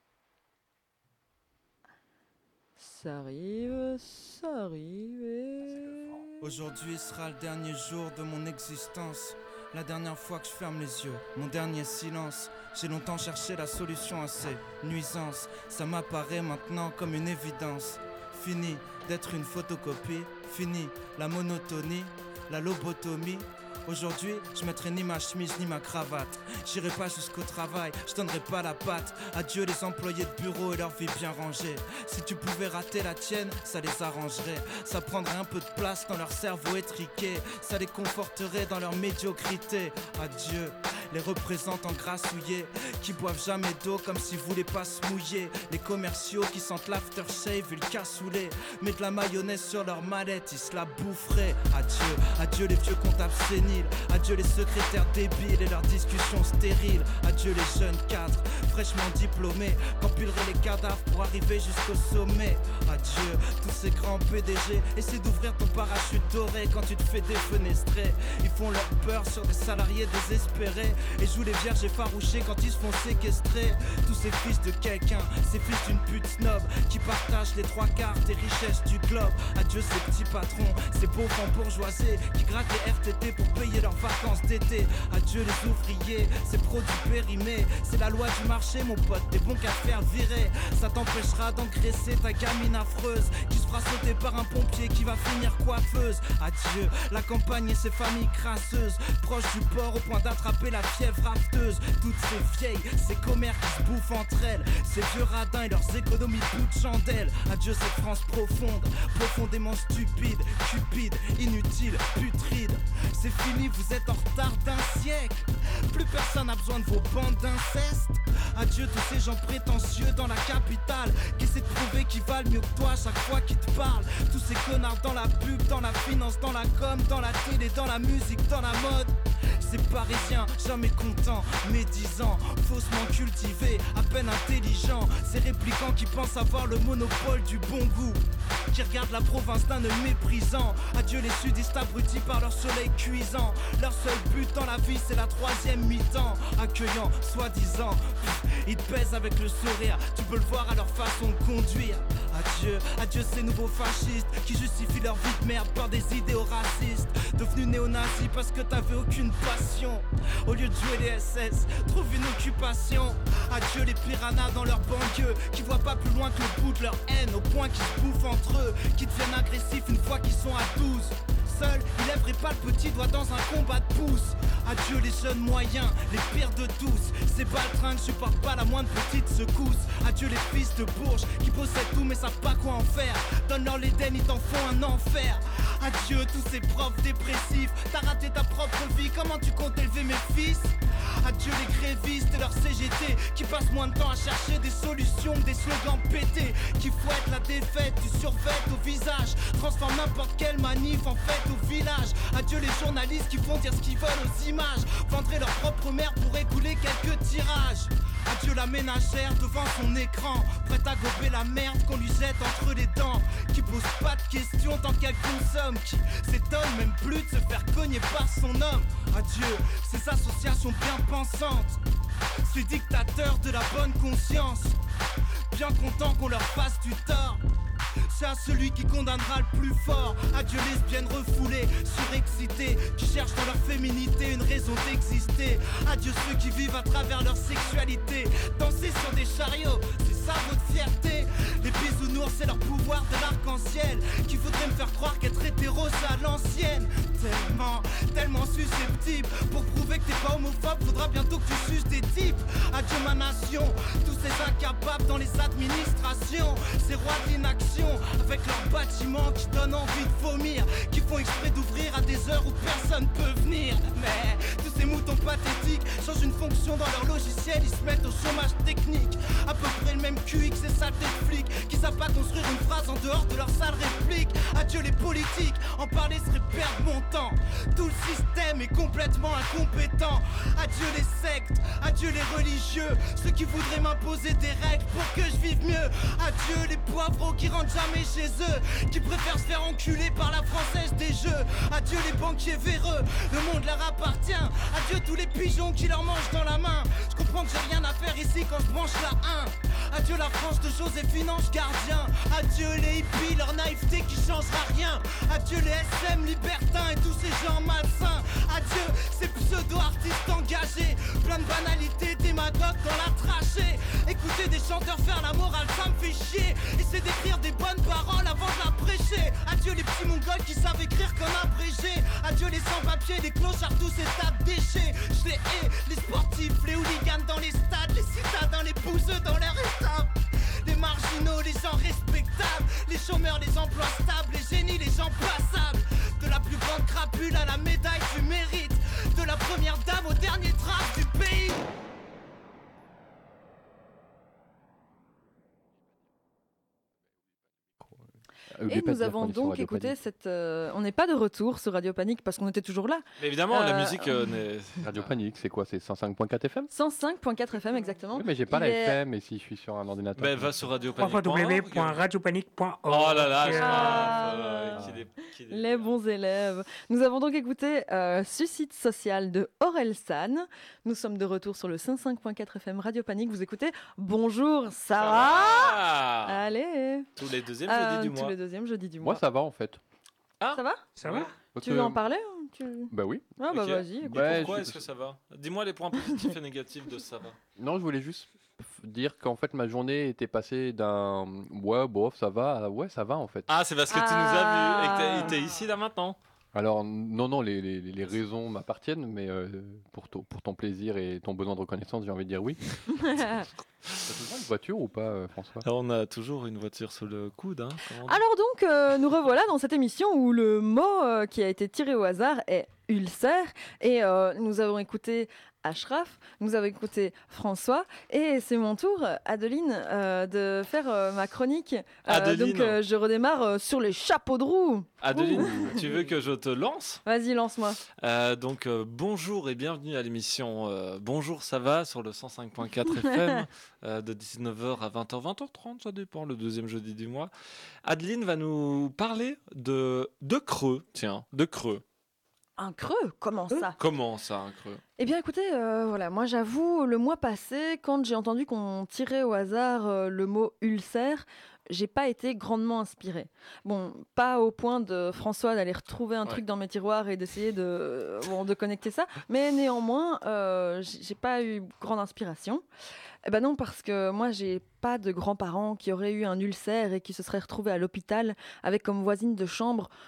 Ça arrive, ça arrive. et- Aujourd'hui sera le dernier jour de mon existence. La dernière fois que je ferme les yeux, mon dernier silence. J'ai longtemps cherché la solution à ces nuisances. Ça m'apparaît maintenant comme une évidence. Fini d'être une photocopie, fini la monotonie, la lobotomie. Aujourd'hui, je mettrai ni ma chemise ni ma cravate. J'irai pas jusqu'au travail, je donnerai pas la patte. Adieu les employés de bureau et leur vie bien rangée. Si tu pouvais rater la tienne, ça les arrangerait. Ça prendrait un peu de place dans leur cerveau étriqué. Ça les conforterait dans leur médiocrité. Adieu les représentants grassouillés qui boivent jamais d'eau comme s'ils voulaient pas se mouiller. Les commerciaux qui sentent l'aftershave et le cassoulet. Mettent de la mayonnaise sur leur mallette, ils se la boufferaient. Adieu, adieu les vieux comptables séniles. Adieu les secrétaires débiles et leurs discussions stériles. Adieu les jeunes cadres fraîchement diplômés qu'empileraient les cadavres pour arriver jusqu'au sommet. Adieu tous ces grands P D G. Essaie d'ouvrir ton parachute doré quand tu te fais défenestrer. Ils font leur beurre sur des salariés désespérés et jouent les vierges effarouchées quand ils se font séquestrer. Tous ces fils de quelqu'un, ces fils d'une pute snob qui partagent les trois quarts des richesses du globe. Adieu ces petits patrons, ces pauvres bourgeoisés qui grattent les R T T pour payer leurs vacances d'été. Adieu les ouvriers, ces produits périmés. C'est la loi du marché mon pote, des bons qu'à faire virer. Ça t'empêchera d'engraisser ta gamine affreuse qui se fera sauter par un pompier qui va finir coiffeuse. Adieu la campagne et ses familles crasseuses, proches du port au point d'attraper la fièvre rafteuse. Toutes ces vieilles, ces commères qui se bouffent entre elles, ces vieux radins et leurs économies de chandelle. Adieu cette France profonde, profondément stupide, cupide, inutile, putride. C'est fini, vous êtes en retard d'un siècle. Plus personne n'a besoin de vos bandes d'inceste. Adieu tous ces gens prétentieux dans la capitale qui essaient de prouver qu'ils valent mieux que toi chaque fois qu'ils te parlent. Tous ces connards dans la pub, dans la finance, dans la com, dans la télé, dans la musique, dans la mode. Ces parisiens, jamais contents, médisants, faussement cultivés, à peine intelligents. Ces réplicants qui pensent avoir le monopole du bon goût, qui regardent la province d'un œil méprisant. Adieu les sudistes abrutis par leur soleil cuisant. Leur seul but dans la vie c'est la troisième mi-temps. Accueillant, soi-disant, pff, ils te pèsent avec le sourire. Tu peux le voir à leur façon de conduire. Adieu, adieu ces nouveaux fascistes qui justifient leur vie de merde par des idéaux racistes. Devenus néo-nazis parce que t'avais aucune passion. Au lieu de jouer les S S, trouve une occupation. Adieu les piranhas dans leur banlieue qui voient pas plus loin que le bout de leur haine, au point qu'ils se bouffent entre eux, qui deviennent agressifs une fois qu'ils sont à douze. Seul, il lèverait pas le petit doigt dans un combat de pouce. Adieu les jeunes moyens, les pires de tous. Ces baltringues supportent pas la moindre petite secousse. Adieu les fils de Bourges qui possèdent tout mais savent pas quoi en faire. Donne-leur l'Éden, ils t'en font un enfer. Adieu tous ces profs dépressifs. T'as raté ta propre vie, comment tu comptes élever mes fils? Adieu les grévistes et leur C G T qui passent moins de temps à chercher des solutions que des slogans pétés, qui fouettent la défaite du survêt au visage, transforment n'importe quelle manif en fête au village. Adieu les journalistes qui font dire ce qu'ils veulent aux images, vendraient leur propre mère pour écouler quelques tirages. Adieu la ménagère devant son écran, prête à gober la merde qu'on lui jette entre les dents, qui pose pas de questions tant qu'elle consomme, qui s'étonne même plus de se faire cogner par son homme. Adieu ces associations bien pensantes, ces dictateurs de la bonne conscience, bien contents qu'on leur fasse du tort. C'est à celui qui condamnera le plus fort. Adieu lesbiennes refoulées, surexcitées, qui cherchent dans leur féminité une raison d'exister. Adieu ceux qui vivent à travers leur sexualité, danser sur des chariots, c'est ça votre fierté. Les bisounours c'est leur pouvoir de l'arc-en-ciel, qui voudrait me faire croire qu'être hétéro c'est à l'ancienne. Tellement, tellement susceptible, pour prouver que t'es pas homophobe faudra bientôt que tu suces des types. Adieu ma nation, tous ces incapables dans les administrations, ces rois de l'inaction, avec leurs bâtiments qui donnent envie de vomir, qui font exprès d'ouvrir à des heures où personne peut venir. Mais tous ces moutons pathétiques changent une fonction dans leur logiciel, ils se mettent au chômage technique. À peu près le même Q X, ces saletés de flics qui savent pas construire une phrase en dehors de leur sale réplique. Adieu les politiques, en parler serait perdre mon temps. Tout le système est complètement incompétent. Adieu les sectes, adieu les religieux, ceux qui voudraient m'imposer des règles pour que je vive mieux. Adieu les poivreaux qui rentrent jamais chez eux, qui préfèrent se faire enculer par la française des jeux. Adieu les banquiers véreux, le monde leur appartient. Adieu tous les pigeons qui leur mangent dans la main. Je comprends que j'ai rien à faire ici quand je branche la un. Adieu la France de Joséphine Ange Gardien. Adieu les hippies, leur naïveté qui changera rien. Adieu les S M libertins et tous ces gens malsains. Adieu ces pseudo-artistes engagés, plein de banalités, démagogues dans la trachée. Écouter des chanteurs faire la morale, ça me fait chier. Essayer d'écrire des bonnes paroles avant de la prêcher. Adieu les petits mongols qui savent écrire comme abrégé. Adieu les sans-papiers, les clochards, tous ces tas de déchets. Je les hais, les sportifs, les hooligans dans les stades, les citadins, les bouseux dans leur état. Les marginaux, les gens respectables, les chômeurs, les emplois stables, les génies, les gens passables. De la plus grande crapule à la médaille du mérite, de la première dame au dernier drape du pays. Et nous avons donc écouté cette... Euh, on n'est pas de retour sur Radio Panique parce qu'on était toujours là. Mais évidemment, la Euh, musique euh, n'est... Radio Panique, c'est quoi? C'est cent cinq point quatre F M? cent cinq point quatre F M exactement. Oui, mais j'ai pas Il la est- F M, et si je suis sur un ordinateur. Ben, va sur radio w w w point radio panique point org. Oh là là, je Ah. crois, euh, qu'il est- qu'il est- Les bons élèves. Nous avons donc écouté euh, Suicide social de Orelsan. Nous sommes de retour sur le cent cinq point quatre F M Radio Panique. Vous écoutez Bonjour Sarah. Ah Allez. Tous les deuxièmes Euh, jeudis du tous mois. les deuxièmes jeudis du Moi, mois. ça va en fait. Ça va Ça va? Parce Tu que- veux en parler hein tu... Bah oui. Ah bah Ok. vas-y. Et écoute. Ouais, pourquoi je- est-ce que ça va? Dis-moi les points positifs et négatifs de ça va. Non, je voulais juste f- dire qu'en fait, ma journée était passée d'un ouais, bof, ça va, à ouais, ça va en fait. Ah, c'est parce que tu nous Ah. as vus et que t'es- t'es ici là maintenant. Alors, non, non, les, les, les raisons m'appartiennent, mais euh, pour, ton, pour ton plaisir et ton besoin de reconnaissance, j'ai envie de dire oui. T'as toujours une voiture ou pas, euh, François? Alors, on a toujours une voiture sous le coude. Hein, comme on dit. Alors donc, euh, nous revoilà dans cette émission où le mot euh, qui a été tiré au hasard est ulcère. Et euh, nous avons écouté Ashraf, nous avons écouté François. Et c'est mon tour, Adeline, euh, de faire euh, ma chronique. Euh, Adeline. donc euh, je redémarre euh, sur les chapeaux de roue. Adeline, tu veux que je te lance? Vas-y, lance-moi. Euh, donc euh, bonjour et bienvenue à l'émission euh, Bonjour ça va sur le cent cinq point quatre F M euh, de dix-neuf heures à vingt heures, vingt heures trente, ça dépend, le deuxième jeudi du mois. Adeline va nous parler de, de creux, tiens, de creux. Un creux? Comment ça? Comment ça, un creux? Eh bien écoutez, euh, voilà, moi j'avoue, le mois passé, quand j'ai entendu qu'on tirait au hasard euh, le mot ulcère, j'ai pas été grandement inspirée. Bon, pas au point de François d'aller retrouver un Ouais. truc dans mes tiroirs et d'essayer de, bon, de connecter ça, mais néanmoins, euh, j'ai j'ai pas eu grande inspiration. Eh ben non, parce que moi, j'ai pas de grands-parents qui auraient eu un ulcère et qui se seraient retrouvés à l'hôpital avec comme voisine de chambre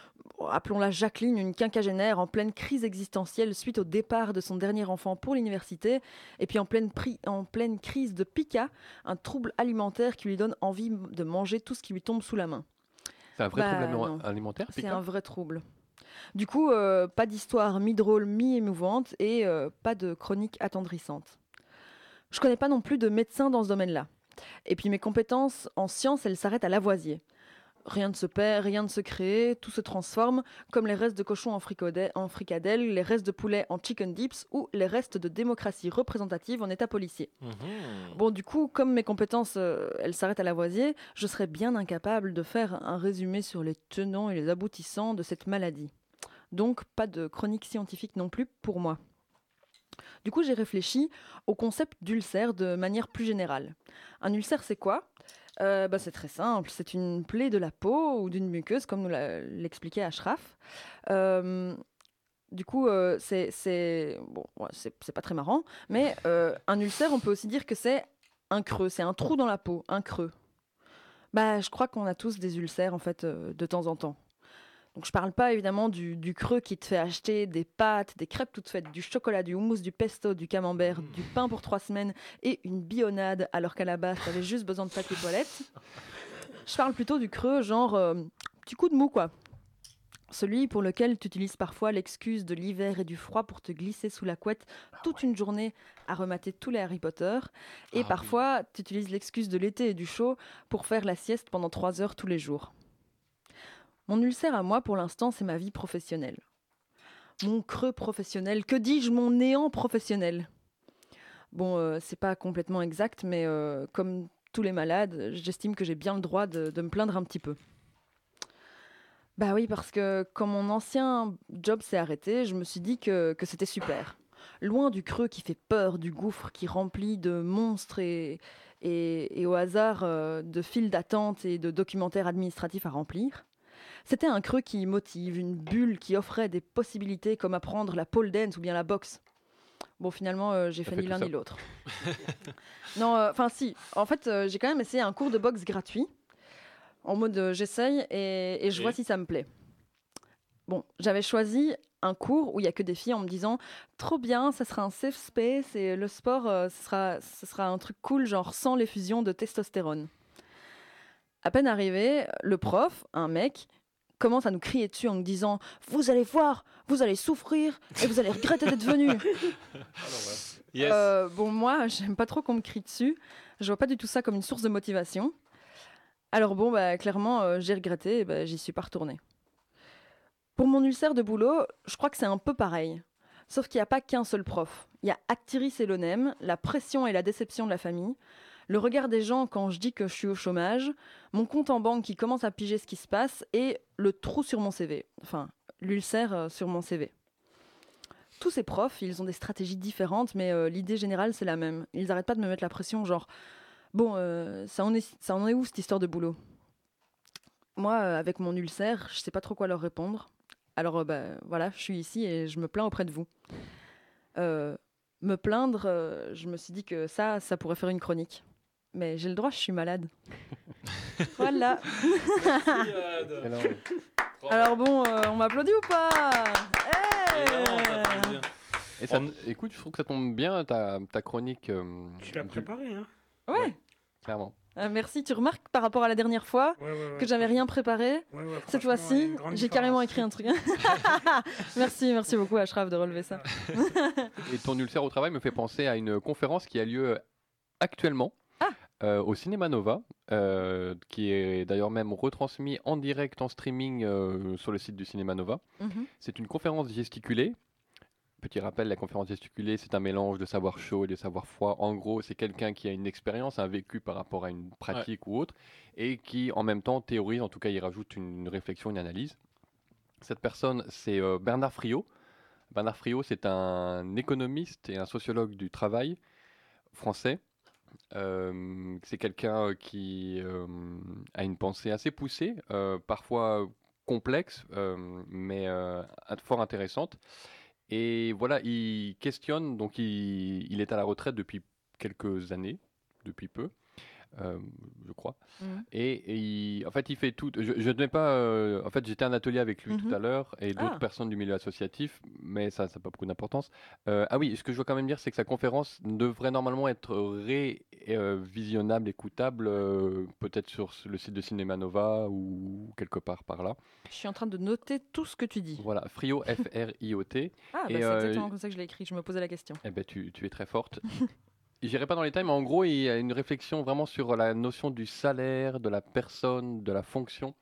appelons-la Jacqueline, une quinquagénaire en pleine crise existentielle suite au départ de son dernier enfant pour l'université, et puis en pleine, pri- en pleine crise de pica, un trouble alimentaire qui lui donne envie de manger tout ce qui lui tombe sous la main. C'est un vrai Bah, trouble aliment- non. alimentaire, C'est Pika un vrai trouble. Du coup, euh, pas d'histoire mi-drôle, mi-émouvante, et euh, pas de chronique attendrissante. Je connais pas non plus de médecin dans ce domaine-là. Et puis mes compétences en sciences, elles s'arrêtent à Lavoisier. Rien ne se perd, rien ne se crée, tout se transforme, comme les restes de cochon en, fricode- en fricadelle, les restes de poulet en chicken dips ou les restes de démocratie représentative en état policier. Mhm. Bon, du coup, comme mes compétences, euh, elles s'arrêtent à Lavoisier, je serais bien incapable de faire un résumé sur les tenants et les aboutissants de cette maladie. Donc, pas de chronique scientifique non plus pour moi. Du coup, j'ai réfléchi au concept d'ulcère de manière plus générale. Un ulcère, c'est quoi ? Euh, bah, c'est très simple, c'est une plaie de la peau ou d'une muqueuse, comme nous l'a- l'expliquait Ashraf. Euh, du coup, euh, c'est, c'est, bon, ouais, c'est, c'est pas très marrant, mais euh, un ulcère, on peut aussi dire que c'est un creux, c'est un trou dans la peau, un creux. Bah, je crois qu'on a tous des ulcères, en fait, euh, de temps en temps. Donc je parle pas évidemment du, du creux qui te fait acheter des pâtes, des crêpes toutes faites, du chocolat, du houmous, du pesto, du camembert, Mmh. du pain pour trois semaines et une bionade alors qu'à la base t'avais juste besoin de papier toilette. Je parle plutôt du creux genre euh, petit coup de mou quoi. Celui pour lequel tu utilises parfois l'excuse de l'hiver et du froid pour te glisser sous la couette toute une journée à remater tous les Harry Potter. Et Ah parfois tu utilises l'excuse de l'été et du chaud pour faire la sieste pendant trois heures tous les jours. Mon ulcère à moi, pour l'instant, c'est ma vie professionnelle. Mon creux professionnel, que dis-je, mon néant professionnel. Bon, euh, c'est pas complètement exact, mais euh, comme tous les malades, j'estime que j'ai bien le droit de, de me plaindre un petit peu. Bah oui, parce que quand mon ancien job s'est arrêté, je me suis dit que, que c'était super. Loin du creux qui fait peur, du gouffre qui remplit de monstres et, et, et au hasard euh, de files d'attente et de documentaires administratifs à remplir. C'était un creux qui motive, une bulle qui offrait des possibilités comme apprendre la pole dance ou bien la boxe. Bon, finalement, euh, j'ai T'as fait fait ni tout l'un ça ni l'autre. Non, enfin si. En fait, euh, j'ai quand même essayé un cours de boxe gratuit, en mode euh, j'essaye et, et je Et vois si ça me plaît. Bon, j'avais choisi un cours où il y a que des filles en me disant trop bien, ça sera un safe space et le sport, euh, ce sera, ce sera un truc cool, genre sans l'effusion de testostérone. À peine arrivé, le prof, un mec, commence à nous crier dessus en nous disant « Vous allez voir, vous allez souffrir et vous allez regretter d'être venu. » Yes. Euh, Bon, moi, j'aime pas trop qu'on me crie dessus. Je vois pas du tout ça comme une source de motivation. Alors bon, bah, clairement, euh, j'ai regretté et bah, j'y suis pas retournée. Pour mon ulcère de boulot, je crois que c'est un peu pareil. Sauf qu'il n'y a pas qu'un seul prof. Il y a Actiris et l'Onem, la pression et la déception de la famille, le regard des gens quand je dis que je suis au chômage, mon compte en banque qui commence à piger ce qui se passe et le trou sur mon C V. Enfin, l'ulcère euh, sur mon C V. Tous ces profs, ils ont des stratégies différentes, mais euh, l'idée générale, c'est la même. Ils n'arrêtent pas de me mettre la pression, genre « Bon, euh, ça, en est, ça en est où cette histoire de boulot ?» Moi, euh, avec mon ulcère, je sais pas trop quoi leur répondre. Alors, euh, bah, voilà, je suis ici et je me plains auprès de vous. Euh, me plaindre, euh, je me suis dit que ça, ça pourrait faire une chronique. Mais j'ai le droit, je suis malade. Voilà. Alors, Alors bon, euh, on m'applaudit ou pas? Hey Évidemment, ça fait plaisir. et ça, On- écoute, je trouve que ça tombe bien ta, ta chronique. euh, Tu l'as du- préparé, hein? Ouais. Clairement. Euh, merci. Tu remarques par rapport à la dernière fois Ouais, ouais, ouais, que j'avais rien préparé. Ouais, ouais, Cette franchement, il y a fois-ci, une grande j'ai carrément différence. écrit un truc. Merci, merci beaucoup Ashraf de relever ça. Et ton ulcère au travail me fait penser à une conférence qui a lieu actuellement Ah. euh, au Cinéma Nova, euh, qui est d'ailleurs même retransmis en direct en streaming euh, sur le site du Cinéma Nova. Mhm. C'est une conférence gesticulée. Petit rappel, la conférence gesticulée, c'est un mélange de savoir chaud et de savoir froid. En gros, c'est quelqu'un qui a une expérience, un vécu par rapport à une pratique ou autre, et qui en même temps théorise, en tout cas il rajoute une réflexion, une analyse. Cette personne, c'est euh, Bernard Friot. Bernard Friot, c'est un économiste et un sociologue du travail français. Euh, c'est quelqu'un euh, qui euh, a une pensée assez poussée, euh, parfois complexe, euh, mais euh, fort intéressante. Et voilà, il questionne, donc il, il est à la retraite depuis quelques années, depuis peu. euh, je crois. Mhm. Et, et il- en fait, il fait tout. Je, je n'ai pas. euh, en fait, j'étais à un atelier avec lui Mhm. tout à l'heure et d'autres Ah. personnes du milieu associatif, mais ça, ça n'a pas beaucoup d'importance. Euh, ah oui, ce que je veux quand même dire, c'est que sa conférence devrait normalement être révisionnable, écoutable, euh, peut-être sur le site de Cinéma Nova ou quelque part par là. Je suis en train de noter tout ce que tu dis. Voilà, Frio, F R I O T. Ah, bah, Et, c'est euh, exactement comme ça que je l'ai écrit. Je me posais la question. Eh ben, tu, tu es très forte. J'irai pas dans les détails, mais en gros, il y a une réflexion vraiment sur la notion du salaire, de la personne, de la fonction.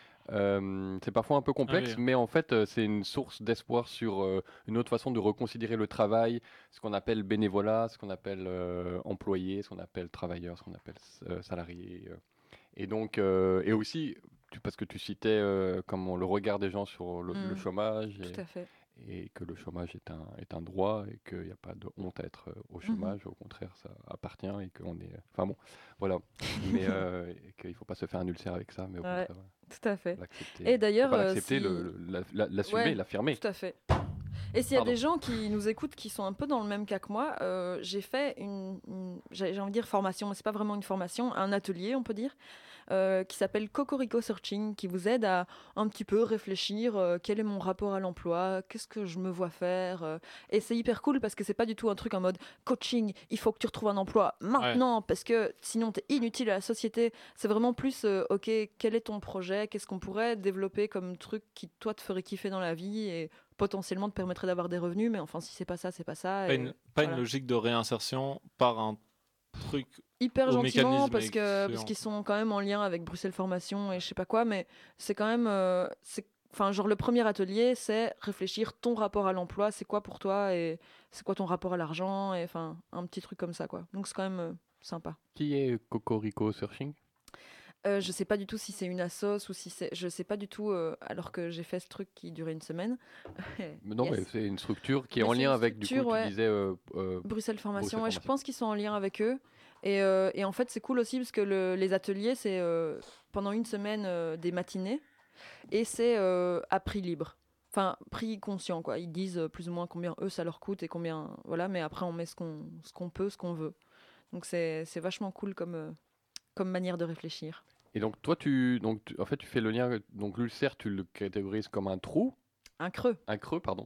Euh, c'est parfois un peu complexe, Ah oui. mais en fait, euh, c'est une source d'espoir sur euh, une autre façon de reconsidérer le travail, ce qu'on appelle bénévolat, ce qu'on appelle euh, employé, ce qu'on appelle travailleur, ce qu'on appelle euh, salarié. euh. Et donc, euh, et aussi, tu- parce que tu citais euh, comment le regard des gens sur le, le Mm. chômage. Et, Tout à fait. et que le chômage est un, est un droit et qu'il n'y a pas de honte à être euh, au chômage, au contraire, ça appartient et qu'on est... Enfin bon, voilà. Mais euh, et qu'il ne faut pas se faire un ulcère avec ça, mais au Ouais. contraire, voilà, Tout à fait. l'accepter. Et d'ailleurs, Faut pas euh, l'accepter, si- le- le- la- la- l'assumer, Ouais, l'affirmer. Tout à fait. Et s'il y a Pardon. des gens qui nous écoutent qui sont un peu dans le même cas que moi, euh, j'ai fait une, une- j'ai j'ai envie de dire formation, mais c'est pas vraiment une formation, un atelier, on peut dire, euh, qui s'appelle Cocorico Searching, qui vous aide à un petit peu réfléchir euh, quel est mon rapport à l'emploi, qu'est-ce que je me vois faire. euh. Et c'est hyper cool parce que c'est pas du tout un truc en mode coaching, il faut que tu retrouves un emploi maintenant parce que sinon tu es inutile à la société. C'est vraiment plus, euh, ok, quel est ton projet, qu'est-ce qu'on pourrait développer comme truc qui toi te ferait kiffer dans la vie et potentiellement te permettrait d'avoir des revenus, mais enfin si c'est pas ça, c'est pas ça. Pas, et une, pas voilà. une logique de réinsertion par un truc. Hyper au gentiment mécanisme parce que excellent. parce qu'ils sont quand même en lien avec Bruxelles Formation et je sais pas quoi, mais c'est quand même euh, c'est enfin genre le premier atelier c'est réfléchir ton rapport à l'emploi, c'est quoi pour toi et c'est quoi ton rapport à l'argent et enfin un petit truc comme ça quoi. Donc c'est quand même euh, sympa. Qui est Cocorico Searching? Euh, je sais pas du tout si c'est une assos ou si c'est je sais pas du tout euh, alors que j'ai fait ce truc qui durait une semaine. Mais Non, Yes. mais c'est une structure qui est Mais en c'est lien une avec, du coup, structure, tu ouais. disais... euh, euh, Bruxelles Formation, Bruxelles ouais, je Formation. pense qu'ils sont en lien avec eux. Et, euh, et en fait, c'est cool aussi parce que le- les ateliers, c'est euh, pendant une semaine euh, des matinées et c'est euh, à prix libre. Enfin, prix conscient, quoi. Ils disent euh, plus ou moins combien eux ça leur coûte et combien. Voilà, mais après, on met ce qu'on ce qu'on peut, ce qu'on veut. Donc, c'est c'est vachement cool comme, euh, comme manière de réfléchir. Et donc, toi, tu, donc, tu- en fait, tu fais le lien... Donc, l'ulcère, tu le catégorises comme un trou, Un creux. un creux, pardon.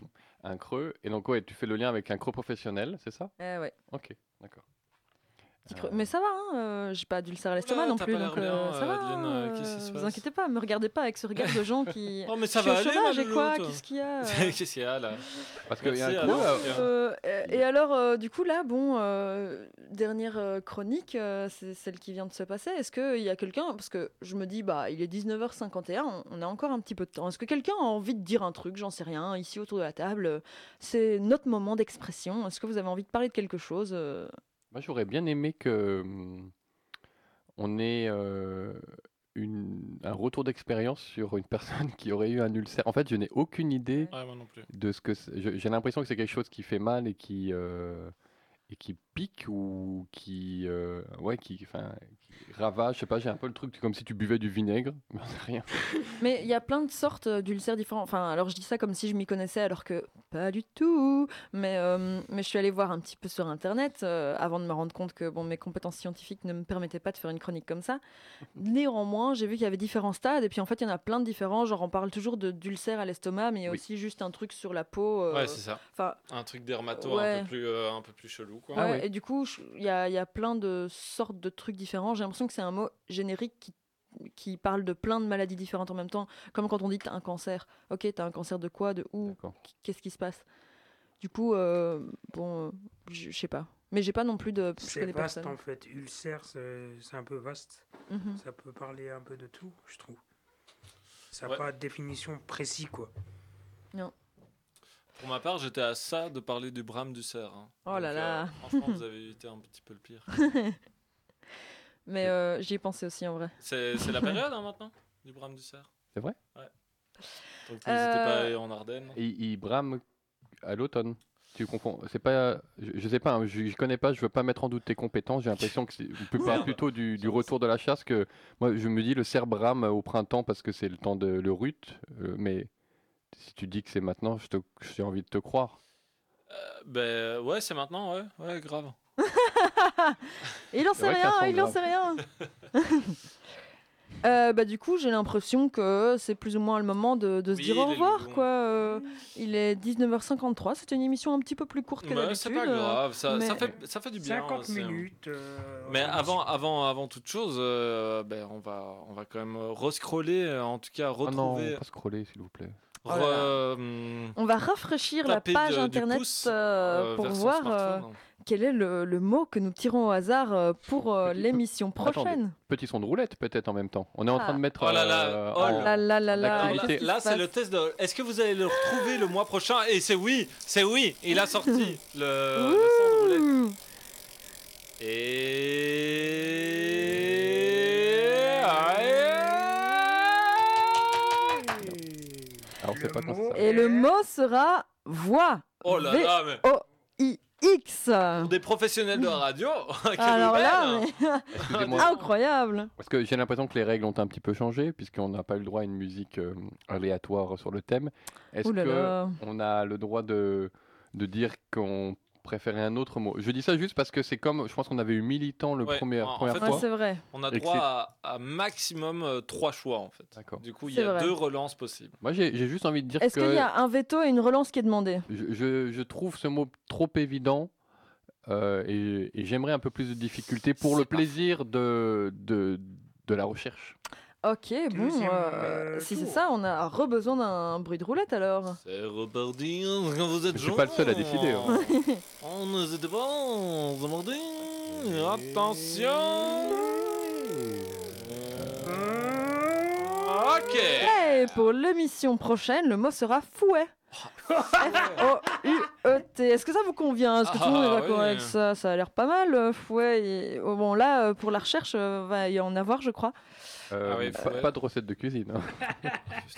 un creux. Et donc, ouais, tu fais le lien avec un creux professionnel, c'est ça? Eh ouais. Ok, d'accord. Petit creux. Euh, Mais ça va, hein, euh, j'ai pas d'ulcère à l'estomac Oula, non t'as plus, pas l'air donc bien, euh, ça euh, va. Adeline, euh, qu'est-ce qui euh, se vous passe inquiétez pas, me regardez pas avec ce regard de gens qui. Oh, mais ça Je va suis au aller, chômage ma et quoi? louloute. Qu'est-ce qu'il y a euh Qu'est-ce qu'il y a là Parce qu'il y a un Merci, creux... alors. euh, Euh, euh, et alors, euh, du coup, là, bon, euh, dernière euh, chronique, euh, c'est celle qui vient de se passer. Est-ce qu'il y a quelqu'un, parce que je me dis, bah, il est dix-neuf heures cinquante et un, on, on a encore un petit peu de temps. Est-ce que quelqu'un a envie de dire un truc? J'en sais rien, ici autour de la table. euh, C'est notre moment d'expression. Est-ce que vous avez envie de parler de quelque chose? euh Moi, j'aurais bien aimé que hum, on ait euh, une, un retour d'expérience sur une personne qui aurait eu un ulcère. En fait, je n'ai aucune idée Ouais, moi non plus. de ce que c'est. Je- J'ai l'impression que c'est quelque chose qui fait mal et qui euh, et qui pique ou qui euh, ouais qui enfin qui ravage. Je sais pas. J'ai un peu le truc comme si tu buvais du vinaigre. Mais j'en sais rien. Mais il y a plein de sortes euh, d'ulcères différents. Enfin, alors je dis ça comme si je m'y connaissais, alors que pas du tout. Mais, euh, mais je suis allée voir un petit peu sur Internet euh, avant de me rendre compte que bon, mes compétences scientifiques ne me permettaient pas de faire une chronique comme ça. Néanmoins, j'ai vu qu'il y avait différents stades. Et puis en fait, il y en a plein de différents. Genre, on parle toujours de- d'ulcères à l'estomac, mais il y a Oui. aussi juste un truc sur la peau. euh, Ouais, c'est ça. Enfin, Un truc dermato un, ouais. peu plus, euh, un peu plus chelou, quoi. ouais, Ah oui. Et du coup, je- il y a, il y a plein de sortes de trucs différents. J'ai l'impression que c'est un mot générique qui qui parle de plein de maladies différentes en même temps, comme quand on dit que t'as un cancer. Ok, t'as un cancer de quoi, de où, D'accord. qu'est-ce qui se passe? Du coup, euh, bon, euh, je je sais pas. Mais j'ai pas non plus de. Je C'est connais vaste personne. en fait. Ulcère, c'est c'est un peu vaste. Mhm. Ça peut parler un peu de tout, je trouve. Ça n'a Ouais. pas de définition précise, quoi. Pour ma part, j'étais à ça de parler du brame du cerf. hein. Oh là Donc, là. euh, franchement, vous avez été un petit peu le pire. Mais euh, j'y ai pensé aussi en vrai. C'est c'est la période hein, maintenant du brame du cerf. C'est vrai? Donc n'hésitez pas à Euh, aller en Ardennes. Et il brame à l'automne. Tu confonds. C'est pas. Je, je sais pas. hein, je, je connais pas. Je veux pas mettre en doute tes compétences. J'ai l'impression que c'est. On peut parler plutôt du, du retour de la chasse que. Moi, je me dis le cerf brame au printemps parce que c'est le temps de le rut. euh, mais si tu dis que c'est maintenant, je te- j'ai envie de te croire. Euh, ben ouais, c'est maintenant, ouais, ouais, grave. Il en C'est sait vrai que ça rien, sent il en grave. sait rien. Euh, bah, du coup, j'ai l'impression que c'est plus ou moins le moment de, de se Oui, dire au il est revoir. long. Quoi. Euh, il est dix-neuf heures cinquante-trois. C'était une émission un petit peu plus courte que Ouais, d'habitude. c'est pas grave, ça, mais- ça, fait, ça fait du bien. cinquante c'est- minutes. euh, Mais en avant, émission. avant, avant toute chose, euh, ben, on, va, on va quand même rescroller, euh, en tout cas Ah non, retrouver. pas scroller, s'il vous plaît. Oh là là. re- hum, On va rafraîchir la taper page de- du internet pouce, euh, euh, pour vers son voir euh, smartphone. quel est le, le mot que nous tirons au hasard euh, pour euh, Petit- l'émission prochaine. Petit son de roulette, peut-être en même temps. On est en Ah. train de mettre. Oh là là, euh, oh en- Là, là, là, là, l'activité. qu'est-ce qui Là, se c'est le passe test de. Est-ce que vous allez le retrouver le mois prochain? Et c'est oui, c'est oui. Il a sorti le, le son de roulette. Ouh. Et. Alors, on sait Le pas quand mot ça. Et le mot sera voix. Oh là V là, mais. O I X. Pour des professionnels de la radio, quelle Alors là, nouvelle. mais... Excusez-moi. incroyable. Parce que j'ai l'impression que les règles ont un petit peu changé, puisqu'on n'a pas eu le droit à une musique euh, aléatoire sur le thème. Est-ce Ouh là là. qu'on a le droit de, de dire qu'on préférait un autre mot? Je dis ça juste parce que c'est comme, je pense qu'on avait eu militant le Ouais, premier, en- en première fait, Ouais, fois. c'est vrai. On a Et que droit c'est- à, à maximum euh, trois choix en fait. D'accord. Du coup, il y C'est a vrai. deux relances possibles. Moi, j'ai j'ai juste envie de dire Est-ce que qu'il y a un veto et une relance qui est demandée? je, je- je trouve ce mot trop évident euh, et, et j'aimerais un peu plus de difficulté pour le C'est pas plaisir de, de, de la recherche. Ok, bon, Deuxième, euh, euh, si c'est tour. ça, on a re-besoin d'un bruit de roulette alors. C'est reparti quand vous êtes Je suis pas le seul à décider, hein. On n'hésitez pas, on se mordit. Attention. Ok. Et pour l'émission prochaine, le mot sera fouet. F O U E T. Est-ce que ça vous convient? Est-ce que tout le monde est Ah, d'accord oui. avec ça? Ça a l'air pas mal, euh, fouet. Et- oh, bon, là, euh, pour la recherche, euh, va y en avoir, je crois. Euh, Ah oui, pas, ouais. pas de recette de cuisine. hein.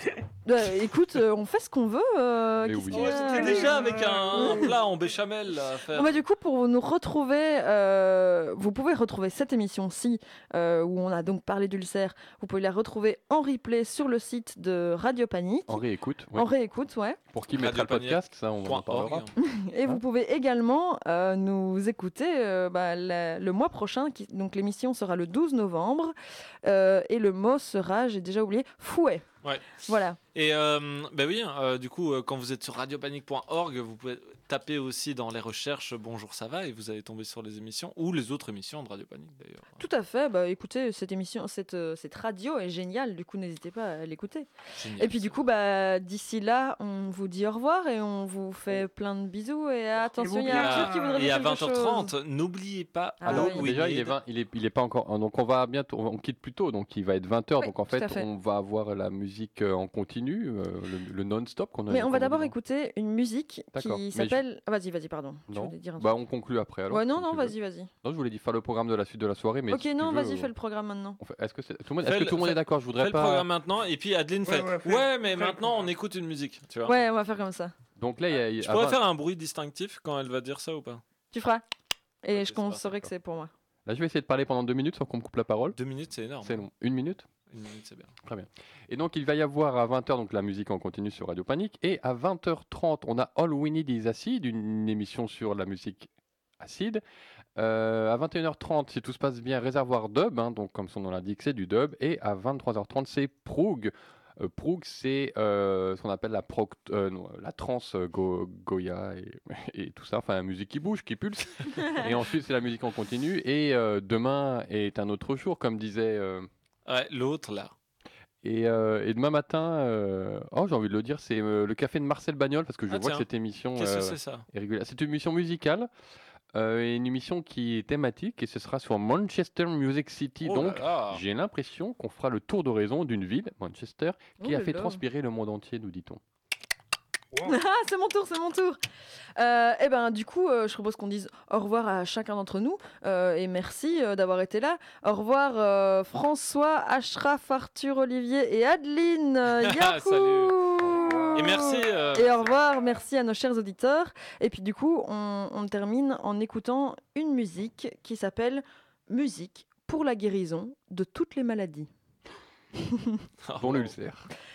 Euh, écoute, euh, on fait ce qu'on veut. euh, Mais qu'est-ce oui. qu'il y Ouais, a c'était déjà avec un, un plat en béchamel là, à faire. Bon, bah, du coup, pour nous retrouver, euh, vous pouvez retrouver cette émission-ci, euh, où on a donc parlé d'ulcère. Vous pouvez la retrouver en replay sur le site de Radio Panique. En réécoute. ouais. En réécoute, ouais. Pour qui mettra le Radiopanique podcast, ça on en Point parlera. org. Et vous Hein pouvez également euh, nous écouter euh, bah, la- le mois prochain. Qui, donc l'émission sera le douze novembre. euh, et le mot sera, j'ai déjà oublié, fouet. Ouais. Voilà. Et euh, ben oui, euh, du coup, euh, quand vous êtes sur radiopanique point org, vous pouvez taper aussi dans les recherches Bonjour ça va et vous allez tomber sur les émissions ou les autres émissions de Radio Panique d'ailleurs. Tout à fait. Bah, écoutez, cette émission, cette, euh, cette radio est géniale. Du coup, n'hésitez pas à l'écouter. Génial, Et puis du ça. coup, bah, d'ici là, on vous dit au revoir et on vous fait plein de bisous. Et attention, il y Et a à, Arthur qui voudrait et dire à quelque vingt heures trente, chose. n'oubliez pas. Ah Alors oui. déjà il est vingt, il est, il est pas encore. Donc on va bientôt, on quitte plus tôt, donc il va être vingt heures. Oui, donc en tout à fait, fait. on va avoir la musique euh, en continu, euh, le, le non-stop qu'on a. Mais on va qu'on d'abord dit. écouter une musique D'accord. qui Mais je- s'appelle. Ah, vas-y, vas-y, pardon. Tu Non. voulais dire un Bah truc. on conclut après alors. Ouais, non, comme non, tu veux. vas-y, vas-y. Non, je voulais dire faire le programme de la suite de la soirée, mais Ok, si tu non, veux, vas-y, euh, fais le programme maintenant. on fait- Est-ce que c'est- tout le monde, Fais est-ce que le- tout le monde fais- est d'accord? Je Fais voudrais le pas. programme maintenant et puis Adeline Ouais, fait. ouais, fais- Ouais, mais fais le maintenant on programme. écoute une musique. Tu vois. Ouais, on va faire comme ça. Donc là, il y a. Je à pourrais vingt faire un bruit distinctif quand elle va dire ça ou pas? Tu feras. Et Ok, je qu'on c'est saurait que d'accord. c'est pour moi. Là, je vais essayer de parler pendant deux minutes sans qu'on me coupe la parole. Deux minutes, c'est énorme. C'est long. Une minute. Une minute, c'est bien. Très bien. Et donc, il va y avoir à vingt heures donc, la musique en continu sur Radio Panique. Et à vingt heures trente, on a All We Need Is Acid, une émission sur la musique acide. Euh, à vingt et une heures trente, si tout se passe bien, Réservoir Dub, hein, donc comme son nom l'indique, c'est du dub. Et à vingt-trois heures trente, c'est Proog. Euh, Proog, c'est euh, ce qu'on appelle la, proc- euh, non, la trance euh, go- Goya et, et tout ça, enfin la musique qui bouge, qui pulse. Et ensuite, c'est la musique en continu. Et euh, demain est un autre jour, comme disait... euh, Ouais, l'autre là. Et, euh, et demain matin, euh, oh, j'ai envie de le dire, c'est euh, le café de Marcel Bagnol, parce que je Ah, vois tiens. que cette émission Qu'est-ce que euh, c'est ça? est régulière. C'est une émission musicale, euh, et une émission qui est thématique, et ce sera sur Manchester Music City. Oh là Donc, là. j'ai l'impression qu'on fera le tour d'horizon d'une ville, Manchester, qui Oh a là fait là. transpirer le monde entier, nous dit-on. Wow. Ah, c'est mon tour, c'est mon tour. Euh, eh ben, du coup, euh, je propose qu'on dise au revoir à chacun d'entre nous euh, et merci euh, d'avoir été là. Au revoir euh, François, Ashraf, Arthur, Olivier et Adeline. Euh, Yahoo. Et merci. euh, Et au revoir, merci à nos chers auditeurs. Et puis du coup, on, on termine en écoutant une musique qui s'appelle Musique pour la guérison de toutes les maladies. Dont l'ulcère.